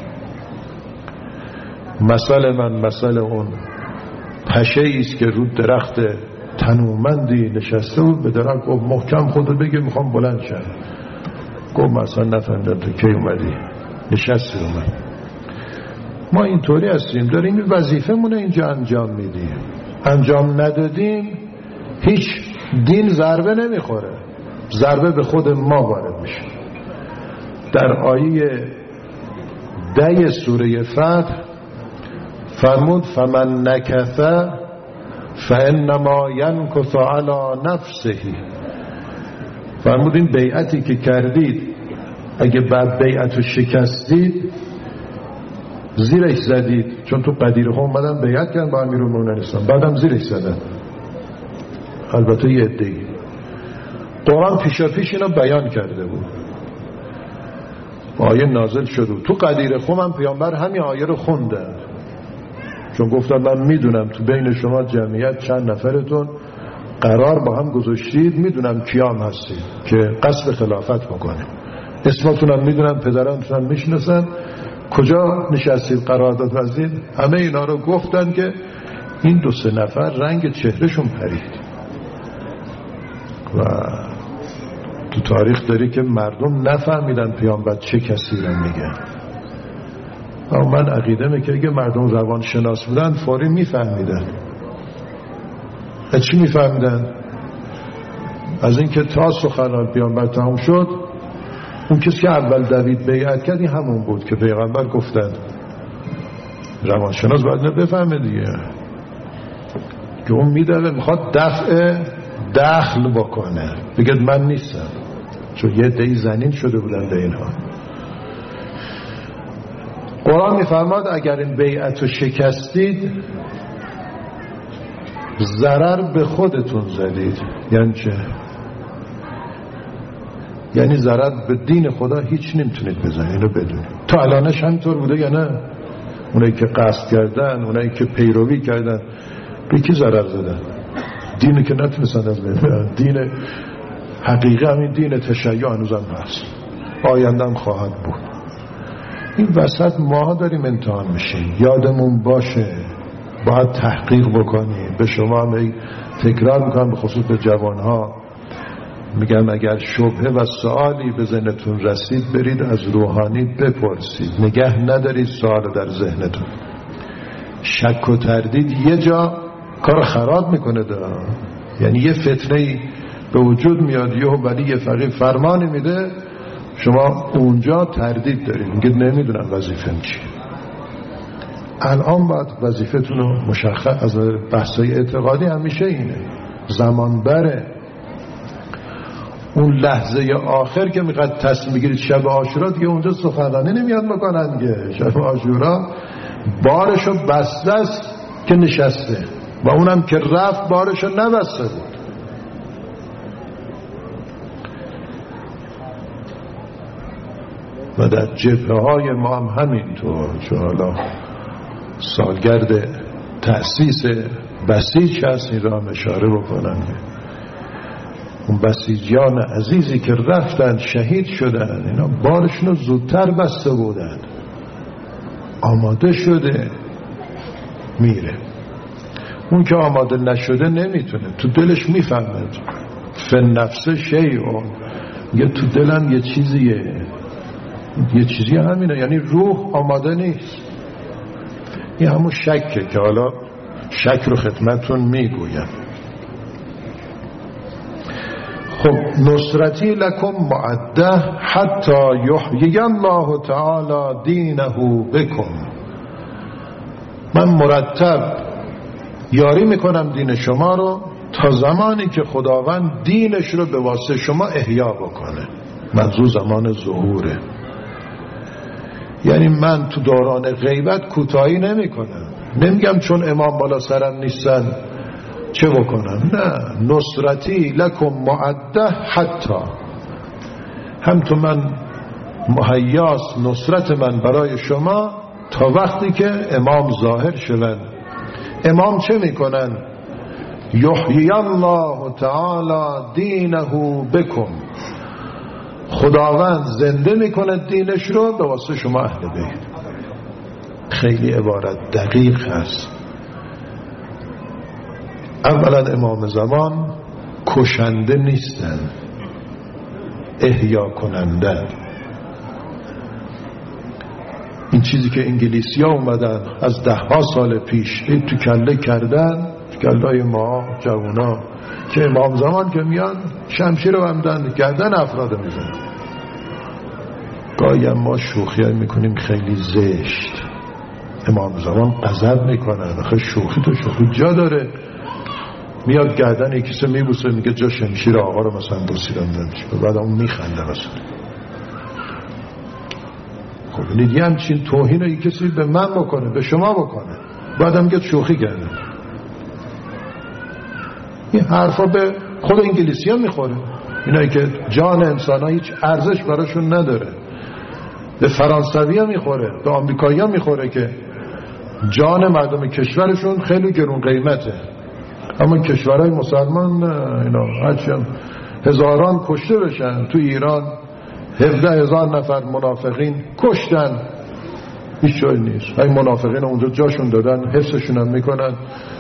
مثل اون پشه ایست که رو درخت تنومندی نشسته بود، به درخت گفت محکم خودت بگه میخوام بلند شم. گفت مثلا نفهمیدم تو کی اومدی، نشستی اومد. ما اینطوری هستیم، داریم این وظیفه مونه اینجا انجام میدیم. انجام ندادیم هیچ دین ضربه نمیخوره، ضربه به خود ما وارد میشه. در آیه 10 سوره فتح فرمود فمن نکث فانما ینکث علی نفسه. فرمود این بیعتی که کردید اگه بعد بیعتو شکستید زیرش زدید، چون تو قدیر هم اومدن بیعت کردن با امیرالمومنین اسلام، بعدم زیرش زدن، البته یه عده‌ای. قرآن پیشا پیش اینا بیان کرده بود، آیه نازل شده. تو قدیر خم هم پیامبر همین آیه رو خوندن، چون گفتن من میدونم تو بین شما جمعیت چند نفرتون قرار با هم گذاشتید، میدونم کیام هستید که قصد خلافت بکنه، اسمتونم میدونم، پدرانتونم میشناسن، کجا نشستید قرارداد بستید. همه اینا رو گفتن که این 2-3 نفر رنگ چهرهشون پرید و تو تاریخ داری که مردم نفهمیدن پیامبر چه کسی رو میگن. اما من عقیدمه که اگه مردم روان شناس بودن فوری میفهمیدن. از چی میفهمیدن؟ از اینکه تا سخنان پیامبر تمام شد، اون کسی که اول دوید بیعت کرد این همون بود که پیغمبر گفتن. روانشناس باید بفهمه دیگه که اون میدوه میخواد دفع دخل بکنه، بگه من نیستم، چون یه دی زنین شده بودن به اینها. قرآن میفرماد اگر این بیعت رو شکستید ضرر به خودتون زدید. یعنی چه؟ یعنی ضرر به دین خدا هیچ نمیتونید بزنید، اینو بدونید. تا الانش همینطور بوده یا نه؟ اونایی که قصد کردن، اونایی که پیروی کردن، به کی ضرر زدن؟ دینی که نتونستن از بین برن. دین حقیقی همین دین تشیع هنوزم هست، آیندهم خواهد بود. این وسط ما داریم امتحان میشیم، یادمون باشه باید تحقیق بکنیم. به شما هم تکرار میکنم، به خصوص به جوانها میگم اگر شبهه و سوالی به ذهنتون رسید برید از روحانی بپرسید، نگه ندارید سوال در ذهنتون. شک و تردید یه جا کار خراب میکنه یعنی یه فتنه‌ای به وجود میاد ولی یه فقیه فرمانی میده، شما اونجا تردید دارید، میگید نمیدونم وظیفه‌م چیه. الان باید وظیفتون رو مشخص، از بحثای اعتقادی همیشه اینه، زمان بره. اون لحظه آخر که میخواد تصمیم بگیرید شب عاشورا، دیگه اونجا سخنرانی نمیاد بکنن دیگه. شب عاشورا بارشو بسته است که نشسته و اونم که رفت بارشو نبسته بود. و در جبهه های ما هم همینطور، چون حالا سالگرد تأسیس بسیج هست، این را هم اشاره بکنم. اون بسیجیان عزیزی که رفتن شهید شدن، اینا بارشون رو زودتر بسته بودن، آماده شده میره. اون که آماده نشده نمیتونه، تو دلش میفهمه فن نفسه شیء، یه تو دلم یه چیزیه، یه چیزی همینه، یعنی روح آماده نیست. این همون شکه که حالا شک رو خدمتون میگویم. خب نصرتی لکم معده حتی یحیی الله تعالی دینه بکم. من مرتب یاری میکنم دین شما رو تا زمانی که خداوند دینش رو به واسطه شما احیا بکنه. منظور زمان ظهوره. یعنی من تو دوران غیبت کوتاهی نمی کنم، نمیگم چون امام بالا سرم نیستن چه بکنم، نه، نصرتی لکم معده حتی، هم تو من مهیاس نصرت من برای شما تا وقتی که امام ظاهر شوند. امام چه میکنن؟ یحیی الله تعالی دینه بکم، خداوند زنده میکنه دینش رو به واسه شما اهل بیت. خیلی عبارت دقیق هست. اولا امام زمان کشنده نیستن، احیا کننده. این چیزی که انگلیسی ها اومدن از 10 سال پیش تو کله کردن گلای ما جوونا که امام زمان که میان شمشیر رو بندن گردن افراد میزنن. گاهی ما شوخی میکنیم خیلی زشت، امام زمان غضب میکنن. آخه شوخی تو شوخی جا داره. میاد گردن یکیسه میبوسه میگه جا شمشیر آقا رو مثلا بوسیدم نمیشه، بعد اون میخنده مثلا. خب ببینید یه همچین توهین رو کسی به من بکنه، به شما بکنه، بعد هم میگه شوخی کرده. این حرفا به خود انگلیسی ها میخوره، اینایی که جان انسان ها هیچ ارزش براشون نداره. به فرانسوی ها میخوره، به آمریکایی ها میخوره که جان مردم کشورشون خیلی گرون قیمته. اما کشورهای مسلمان اینا هرچند هزاران کشته بشن، تو ایران 17,000 نفر منافقین کشتن، هیچ جایی نیست. این منافقین اونجا جاشون دادن، حفظشون هم میکنن.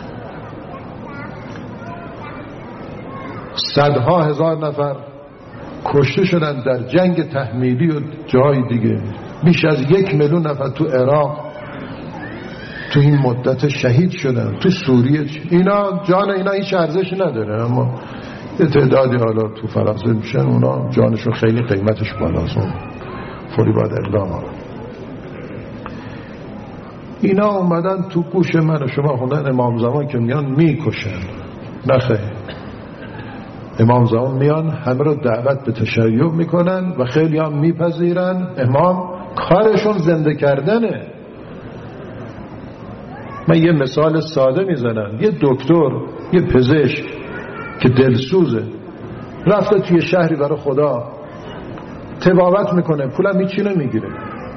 صدها هزار نفر کشته شدن در جنگ تحمیلی و جای دیگه. بیش از 1 میلیون نفر تو عراق تو این مدت شهید شدن. تو سوریه اینا جان اینا هیچ ارزشی نداره، اما یه تعدادی حالا تو فرانسه میشن، اونا جانشون خیلی قیمتش بالاست، اون فوری باید اقدام ها. اینا اومدن تو گوش من و شما خوندن امام زمان که میان میکشن. نخیر، امام زمان میان همه رو دعوت به تشیع میکنن و خیلی هم میپذیرن. امام کارشون زنده کردنه. من یه مثال ساده میزنم. یه دکتر، یه پزشک که دلسوزه، رفته توی شهری برای خدا طبابت میکنه، پولم هیچی نمیگیره،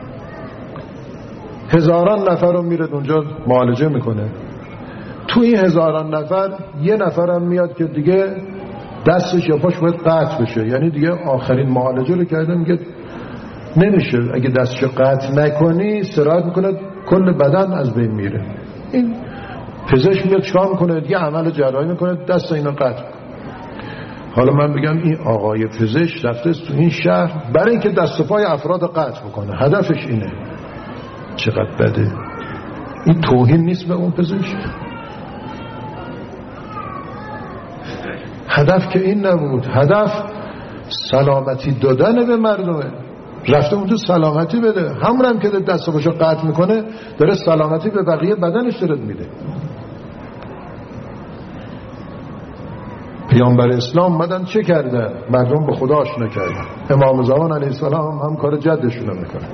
هزاران نفر رو میره اونجا معالجه میکنه. تو این هزاران نفر یه نفرم میاد که دیگه دستش یا پاش باید قطع بشه، یعنی دیگه آخرین معالجه رو کرده، میگه نمیشه، اگه دستشو قطع نکنی استراحت میکنه کل بدن از بین میره. این پزشک میاد چیکار میکنه؟ دیگه عمل جراحی میکنه، دست اینا قطع میکنه. حالا من بگم این آقای پزشک رفته تو این شهر برای اینکه دست و پای افراد قطع بکنه، هدفش اینه. چقدر بده. این توهین نیست به اون پزشک؟ هدف که این نبود، هدف سلامتی دادن به مردمه. رفته اون تو سلامتی بده. همون هم که دست و پاشو قطع میکنه داره سلامتی به بقیه بدنش داره میده. پیامبر اسلام اومدن چه کردن؟ مردم به خدا آشنا کردن. امام زمان علیه السلام هم کار جدشون رو میکنن،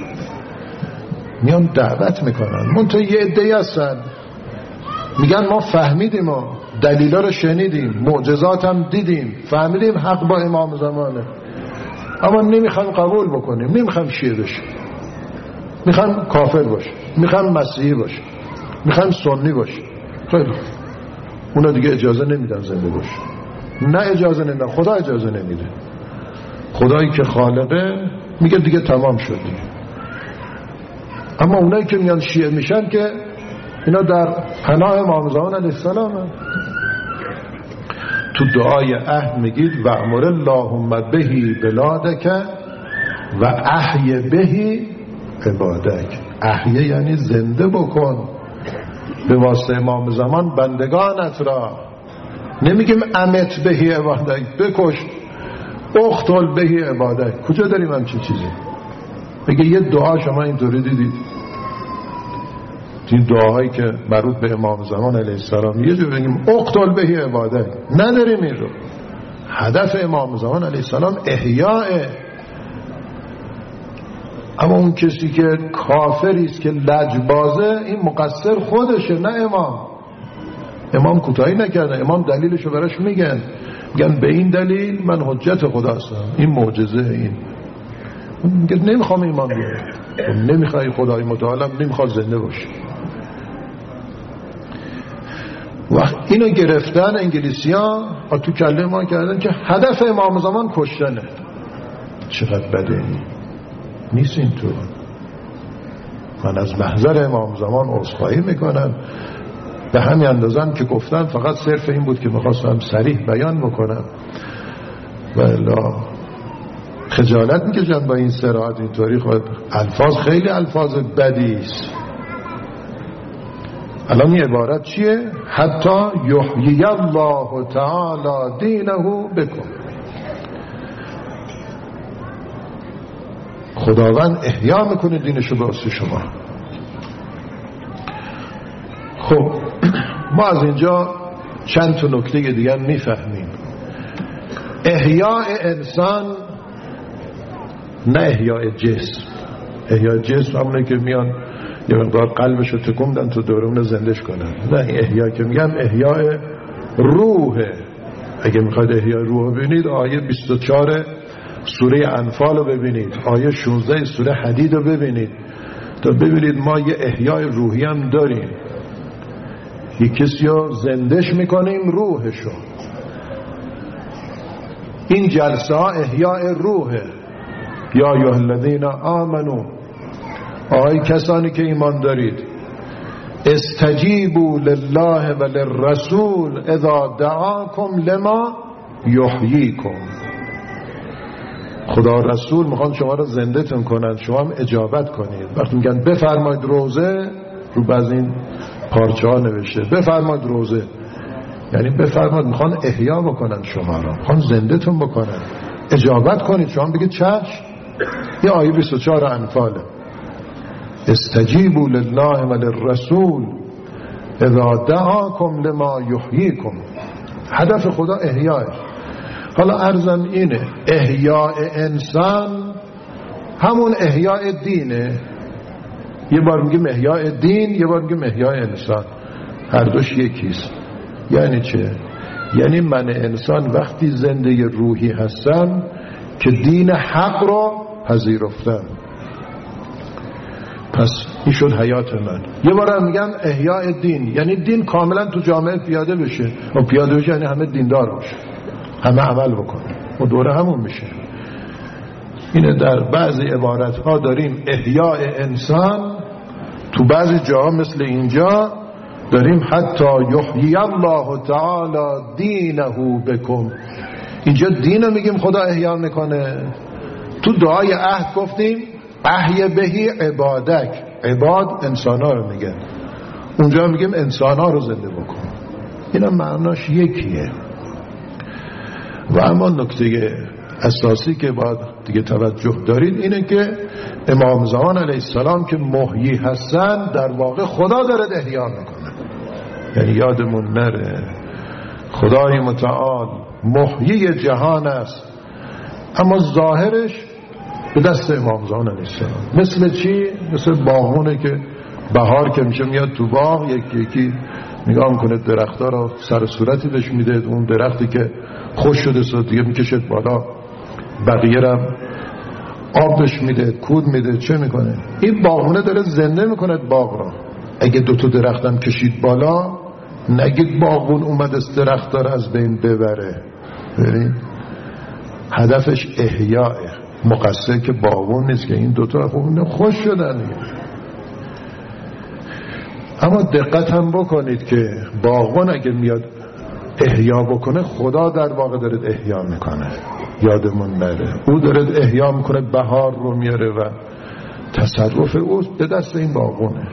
میان دعوت میکنن. منتها یه عده‌ای هستن میگن ما فهمیدیم، ما دلیلا رو شنیدیم، معجزات هم دیدیم، فهمیدیم حق با امام زمانه، اما نمیخوایم قبول بکنیم، نمیخوایم شیعه بشیم، میخوایم کافر باشیم، میخوایم مسیحی باشیم، میخوایم سنی باشیم. خیلی اونا دیگه اجازه نمیدن زنده باشیم. نه اجازه نمیدن، خدا اجازه نمیده. خدایی که خالقه میگه دیگه تمام شد دیگه. اما اونایی که میان شیعه میشن که اینا در پناه امام زمان علیه السلام هم. تو دعای عهد میگید و امر اللهم بهی بلادک و احی بهی عبادک. احیه یعنی زنده بکن به واسطه امام زمان بندگانت را. نمیگیم امت بهی عبادک، بکش، اقتل بهی عبادک. کجا داریم هم چه چیزی؟ بگه یه دعا شما اینطوری دیدید؟ این دعاهایی که مربوط به امام زمان علیه السلام یه جور بگیم اقتل بهی عبادک، نداریم این رو. هدف امام زمان علیه السلام احیاء. اما اون کسی که کافری است که لجبازه، این مقصر خودشه، نه امام کوتاهی نکرده. امام دلیلشو براش میگن به این دلیل من حجت خدا هستم، این معجزه. این میگه نمیخوام ایمان بیارم. نمیخوای خدای متعال نمیخواد زنده باشه. وقت اینو گرفتن انگلیسی ها تو کله ما کردن که هدف امام زمان کشتنه. چقدر بده این نیست اینطور. من از محضر امام زمان عذرخواهی میکنم. به همین اندازم که گفتن فقط صرف این بود که میخواستم صریح بیان بکنم، والا خجالت میکشم با این صراحت اینطوری. خود الفاظ خیلی الفاظ بدی است. الان این عبارت چیه؟ حتی یحیی الله تعالی دینه بکن، خداوند احیا میکنه دینشو به واسه شما. خب ما از اینجا چند تا نکته دیگر میفهمیم. احیاء انسان نه احیاء جسم. احیاء جسم همونه که میان یه مقدار قلبشو تکون بدن تو درون زندش کنن. نه، احیا که میگن احیاء روحه. اگه میخواید احیاء روح ببینید آیه 24 سوره انفال رو ببینید، آیه 16 سوره حدید رو ببینید تا ببینید ما یه احیاء روحی هم داریم. یک کسی رو زندش میکنیم روحشو. این جلسه ها احیاء روحه. یا ایها الذین آمنو، آی کسانی که ایمان دارید، استجیبوا لله و للرسول اذا دعاکم لما یحییکم. خدا رسول میخوان شما رو زنده تون کنن، شما هم اجابت کنید. وقتی میگن بفرمایید روزه، رو بعض این پارچه ها نوشته بفرمایید روزه، یعنی بفرمایید میخوان احیا بکنن شما رو، میخوان زنده تون بکنن، اجابت کنید. شما بگید چشم. یه آیه 24 انفاله، استجیبوا لله و للرسول اذا دعاکم لما یحییکم. هدف خدا احیاه. حالا عرضم اینه، احیاء انسان همون احیاء دینه. یه بار میگیم احیاء دین، یه بار میگیم احیاء انسان، هر دوش یکیست. یعنی چه؟ یعنی من انسان وقتی زنده روحی هستم که دین حق رو پذیرفتم، پس این شد حیات من. یه بار هم میگن احیاء دین، یعنی دین کاملا تو جامعه پیاده بشه. و پیاده بشه یعنی همه دیندار باشه، همه عمل بکنه و دوره همون میشه. اینه در بعضی عبارت ها داریم احیاء انسان، تو بعضی جاها مثل اینجا داریم حتی یحیی الله تعالی دینه بکم. اینجا دینو میگیم خدا احیا میکنه. تو دعای عهد گفتیم احیا بهی عبادک، عباد انسان ها رو میگن، اونجا میگیم انسان ها رو زنده بکن. اینا معناش یکیه. و اما نکته اساسی که باید دیگه توجه دارید اینه که امام زمان علیه السلام که محیی هستن، در واقع خدا داره احیا میکنه. یعنی یادمون نره خدای متعال محیی جهان است، اما ظاهرش به دست امام زمان علیه السلام. مثل چی؟ مثل باغونه که بهار که میشه میاد تو باغ، یکی نگاه میکنه درختها رو سر صورتی بهش میده، اون درختی که خوش شده سو دیگه میکشد بالا، بقیه رو آبش میده، کود میده، چه میکنه؟ این باغونه داره زنده میکنه باغ را. اگه دوتا درختم کشید بالا، نگید باغون اومد از درخت داره از بین ببره. ببین هدفش احیاء، مقصر که باغون نیست که این دوتا خوش شدن. اما دقت هم بکنید که باغون اگه میاد احیا بکنه، خدا در واقع داره احیا میکنه، یادمون نره. او داره احیا میکنه، بهار رو میاره و تصرف او به دست این باغونه.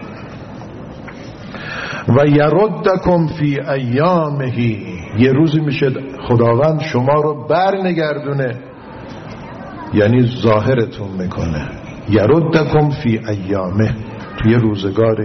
و یردکم فی ایامه، یه روزی میشه خداوند شما رو برنگردونه، یعنی ظاهرتون میکنه. یردکم فی ایامه، توی روزگاری.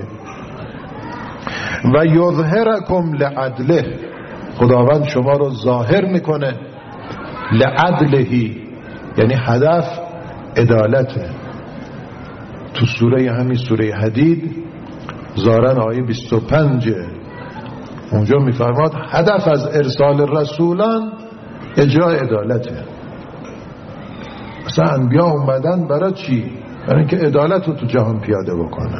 و یظهرکم لعدله، خداوند شما رو ظاهر میکنه لعدلهی، یعنی هدف عدالته. تو سوره همین سوره حدید ظاهرا آیه 25 اونجا میفرماد هدف از ارسال رسولان اجرای عدالته. مثلا انبیا اومدن برای چی؟ برای اینکه عدالت رو تو جهان پیاده بکنن.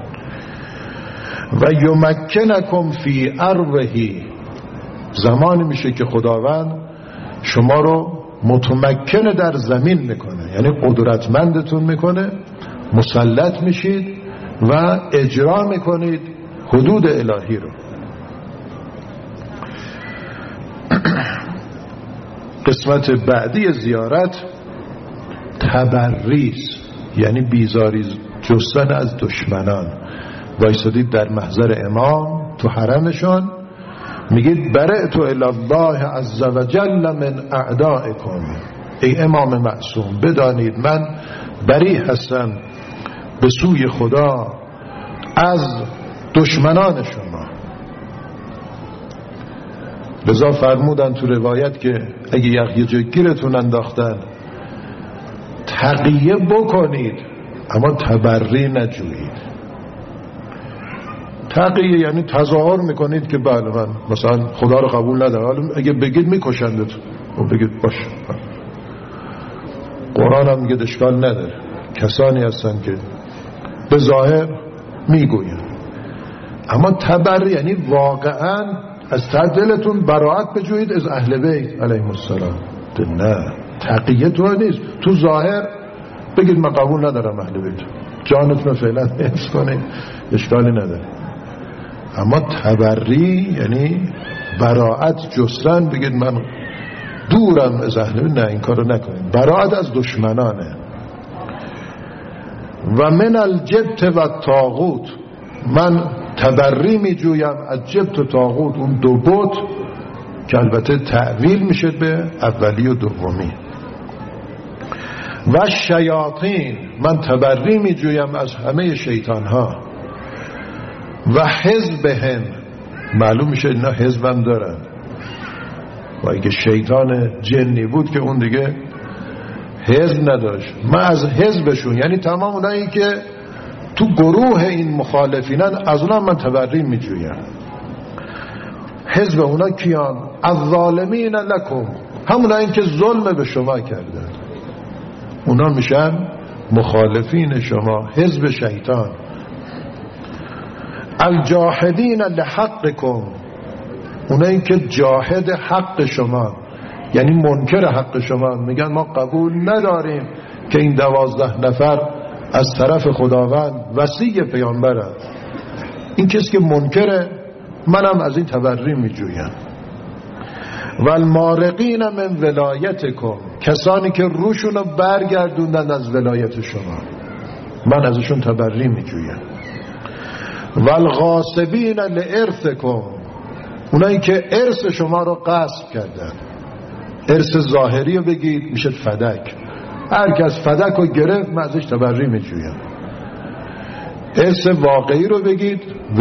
و یمکنکم فی ارضه، زمانی میشه که خداوند شما رو متمکن در زمین میکنه، یعنی قدرتمندتون میکنه، مسلط میشید و اجرا میکنید حدود الهی رو. قسمت بعدی زیارت تبریز، یعنی بیزاری جستن از دشمنان. وایسادید در محضر امام تو حرمشون، میگید برئت الی الله عز وجل من اعدائکم، ای امام معصوم بدانید من بری هستم به سوی خدا از دشمنان شما. لذا فرمودن تو روایت که اگه یه جای گیرتون انداختن تقیه بکنید اما تبری نجویید. تقیه یعنی تظاهر میکنید که بله من مثلا خدا رو قبول ندارم، حالا اگه بگید میکشندتون و بگید باشه. قرآن هم میگه اشکال نداره، کسانی هستن که به ظاهر میگوین اما تبری یعنی واقعا از ته دلتون براءت بجویید از اهل بیت علیهم السلام. نه، تقیه تو نیست تو ظاهر بگید من قبول ندارم اهل بیت، جانتون رو فعلا حفظ کنید اشکالی نداره. اما تبری یعنی براءت جستن، بگید من دورم از اهل بیت، نه این کارو نکنید. براءت از دشمنانه. و من الجبت و طاغوت، من تبری می جویم از جبت و طاغوت، اون دو بت که البته تعویل میشه به اولی و دومی. و شیاطین، من تبری می جویم از همه شیطان ها. و حزبهم، معلوم میشه اینا حزبم دارن، و اگه شیطان جنی بود که اون دیگه حزب نداشت. من از حزبشون یعنی تمام اونایی که تو گروه این مخالفینن از اونا من تبری می جویم. حزب اونا کیان؟ الظالمین لکم، همونایی که ظلم به شما کردن، اونا میشن مخالفین شما، حزب شیطان. الجاهدین لحقکم، اونایی که جاهد حق شما یعنی منکر حق شما، میگن ما قبول نداریم که این 12 نفر از طرف خداوند وصی پیامبرن. این کسی که منکره منم از این تبری میجویم. و المارقین من ولایتکم، کسانی که روشونو برگردوندن از ولایت شما من ازشون تبری میجویم. و الغاصبین لارثکم، اونایی که ارث شما رو غصب کردن. ارث ظاهری رو بگید میشه فدک، هر کس فدک رو گرفت من ازش تبری میجویم. ارث واقعی رو بگید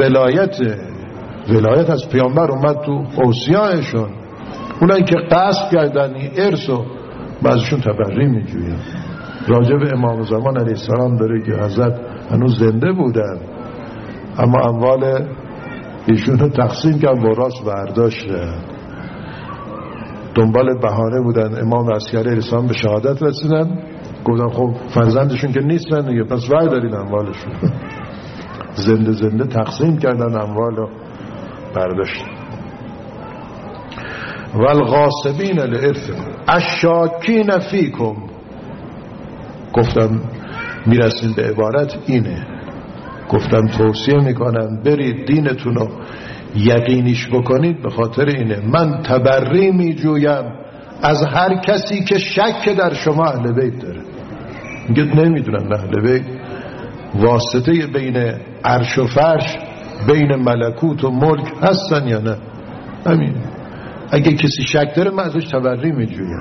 ولایت از پیامبر اومد تو اوصیه‌شون، اونایی که غصب کردن این ارث رو من ازشون تبری میجویم. راجع به امام زمان علیه السلام داره که حضرت هنوز زنده بودن اما اموال ایشون رو تقسیم کردن و راست برداشتن، دنبال بهانه بودن. امام عسکری علیه السلام به شهادت رسیدن، گفتن خب فرزندشون که نیستن دیگه پس وای دارین اموالشون. زنده تقسیم کردن اموال رو برداشتن. و الغاصبین لارث الشاکین فیکم، گفتم میرسیم به عبارت اینه، گفتم توصیه میکنم برید دینتون رو یقینیش بکنید. به خاطر اینه من تبری میجویم از هر کسی که شک در شما اهل بیت داره. میگه نمیدونم اهل بیت واسطه بین عرش و فرش، بین ملکوت و ملک هستن یا نه. همین، اگه کسی شک داره من ازش تبری میجویم.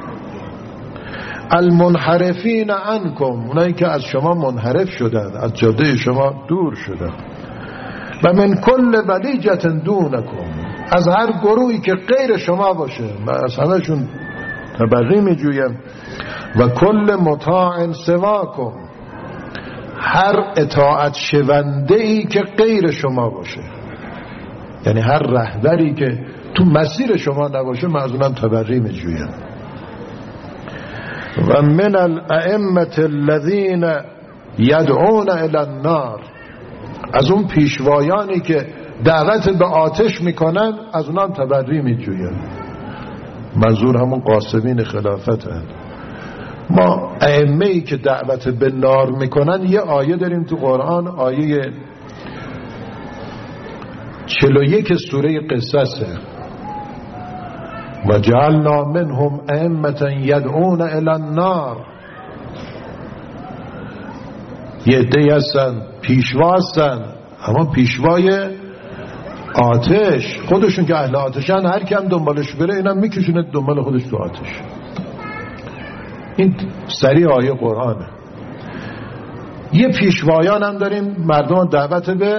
المنحرفین عنکم، اونایی که از شما منحرف شدن، از جاده شما دور شدن. و من کل ولیجت دونکم، از هر گروهی که غیر شما باشه من از همهشون تبری میجویم. و کل مطاع سواکم، هر اطاعت شونده ای که غیر شما باشه، یعنی هر رهبری که تو مسیر شما نباشه من از اونم تبری میجویم. و من الائمه الذین یدعون الی النار، از اون پیشوایانی که دعوت به آتش میکنن از اونم تبری میجویم. منظور همون قاسمین خلافت هست. ما ائمه ای که دعوت به نار میکنن یه آیه داریم تو قرآن، آیه 41 سوره قصصه. و جعلنا منهم ائمة یدعون الی النار، یه عده‌ای هستن پیشوا هستن اما پیشوای آتش خودشون که اهل آتشن، هر کم دنبالش بره اینم میکشونه دنبال خودش تو آتش. این سریع آیه قرآنه. یه پیشوایان هم داریم مردم دعوت به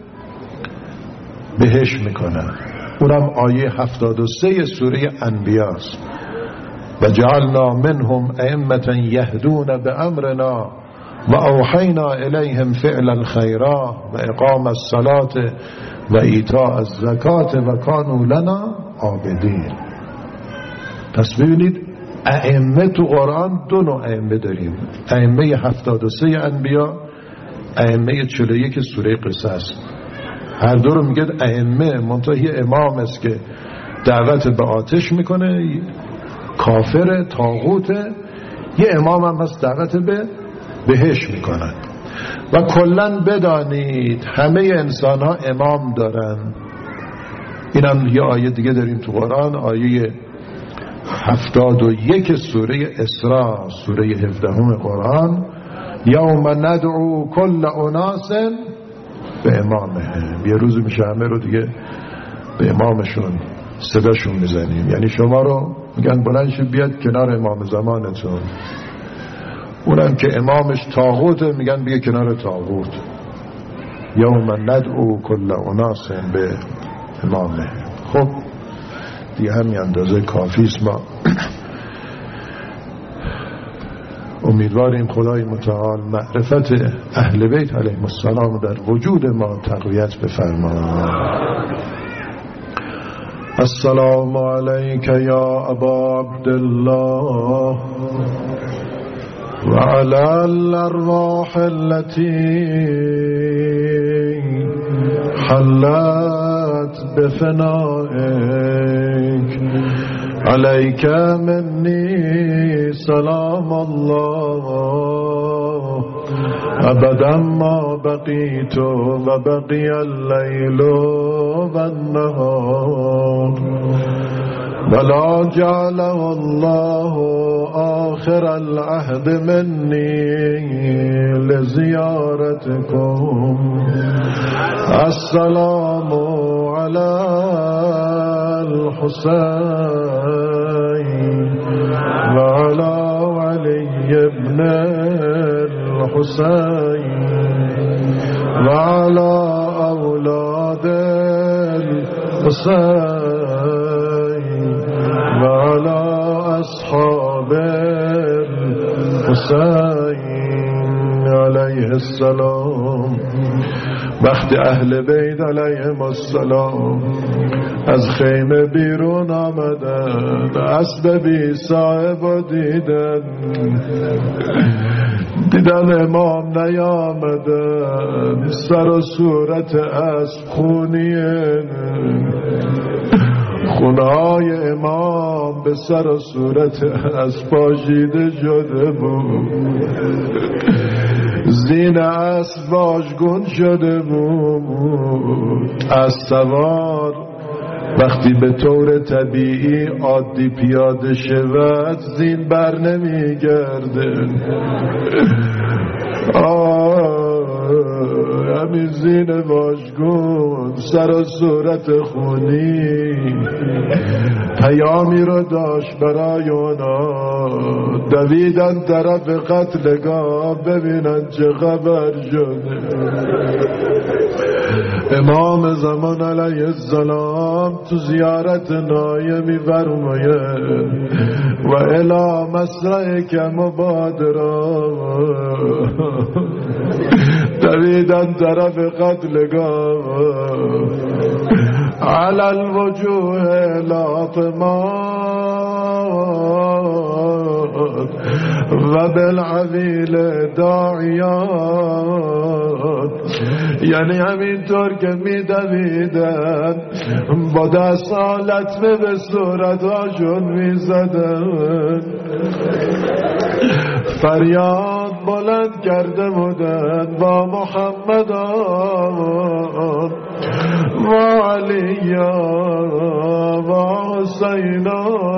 بهشت میکنن، اونم آیه 73 سوره انبیاست. و جعلنا منهم ائمة یهدون بامرنا و اوحینا الیهم فعل الخیرات و اقام الصلاة و ایتاء الزکات و کانوا لنا عابدین. پس ببینید ائمه تو قرآن دو نوع ائمه داریم، ائمه 73 انبیا، ائمه 41 سوره قصص. هر دو رو میگه ائمه، منتهی امام است که دعوت به آتش میکنه، کافر طاغوته. یه امام هم هست دعوت به بهشت میکنن. و کلن بدانید همه انسان ها امام دارن. اینم یه آیه دیگه داریم تو قرآن، آیه 71 سوره اسراء، سوره 17 قرآن. یوم ندعو کل اناس به امامهم. یه روز میشه همه رو دیگه به امامشون صداشون میزنیم، یعنی شما رو میگن بلند شید بیاد کنار امام زمانتون. اونم که امامش طاغوته میگن بیا کنار طاغوت. یوم ندعو کل اناس به امامهم. خب دیگه همین اندازه کافیست. ما امیدواریم خدای متعال معرفت اهل بیت علیهم السلام در وجود ما تقویت بفرماید. السلام علیک یا ابا عبدالله و علی الارواح التي حلت بفنائك عليك مني سلام الله أبدا ما بقيت وبقي الليل والنهار ولا جعله الله آخر العهد مني لزيارتكم. السلام على الحسين وعلى علي بن الحسين وعلى أولاد الحسين وعلى أصحاب الحسين عليه السلام. وقت اهل بیت علیهم السلام از خیمه بیرون آمدن، اسب بی صاحب دیدن امام نیامدن، سر و صورت اسب خونیه، خونهای امام به سر و صورت اسب پاشیده شده بود، زین اسب واژگون شده بود. از سوار وقتی به طور طبیعی عادی پیاده شود زین بر نمیگرده، همین زین واژگون سر و صورت خونی پیامی رو داشت برای اونا. دویدن طرف قتلگاه ببینن چه خبر شده. امام زمان علیه السلام تو زیارت نایه می فرماید و الی مسرعک مبادرا، دویدن طرف قتلگاه. علی الوجوه لاطمات و بالعویل داعیات، یعنی همینطور که می دویدن با دست لطمه به صورتاشون می زدن، فریاد بلند کرده بودن با محمد و علی و حسین.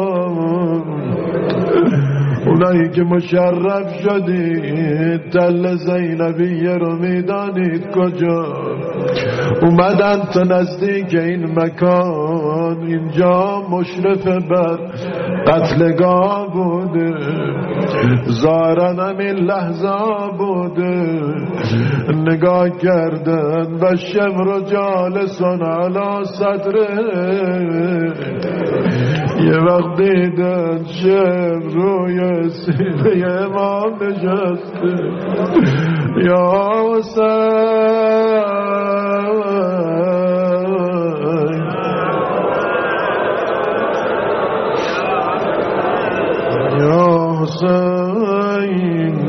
اونایی که مشرف شدید تل زینبیه رو میدانید کجا؟ اومدن تا نزدیک این مکان، اینجا مشرف بر قتلگاه بوده، ظاهرن همین لحظه بوده. نگاه کردن و شمر جالسان علی صدره، یه وقت دیدن شمر روی سینه امام نشسته. یا حسین یا حسین.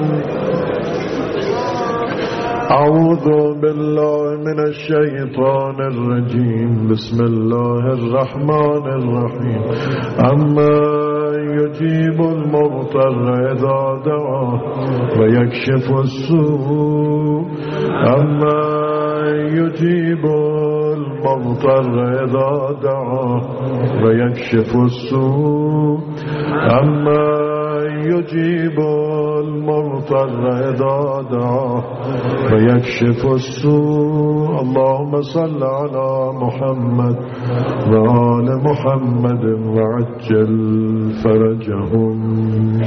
اعوذ بالله من الشیطان الرجیم. بسم الله الرحمن الرحیم. اما یجیب المضطر اذا دعاه و یکشف السوء. اما یجیب المضطر اذا دعاه و یکشف السوء. اما یجیب المضطر اذا دعاه و یکشف السوء. اللهم صل علی محمد و آل محمد و عجل فرجهم.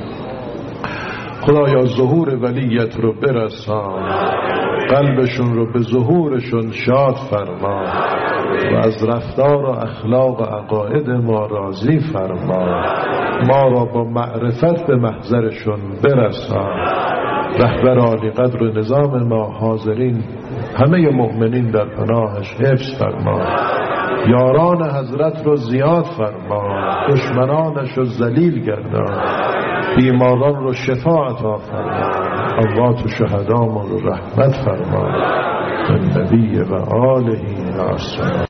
خدایا ظهور ولیت رو برسان، قلبشون رو به ظهورشون شاد فرما و از رفتار و اخلاق و عقاید ما راضی فرما. ما را با معرفت به محضرشون برسان. رهبر عالی قدر و نظام ما حاضرین همه مؤمنین در پناهش حفظ فرما. یاران حضرت رو زیاد فرما، دشمنانش رو ذلیل گردان، بیماران رو شفا عطا فرما، اموات و شهدامون رو رحمت فرما. النبی و آله و اصحابه.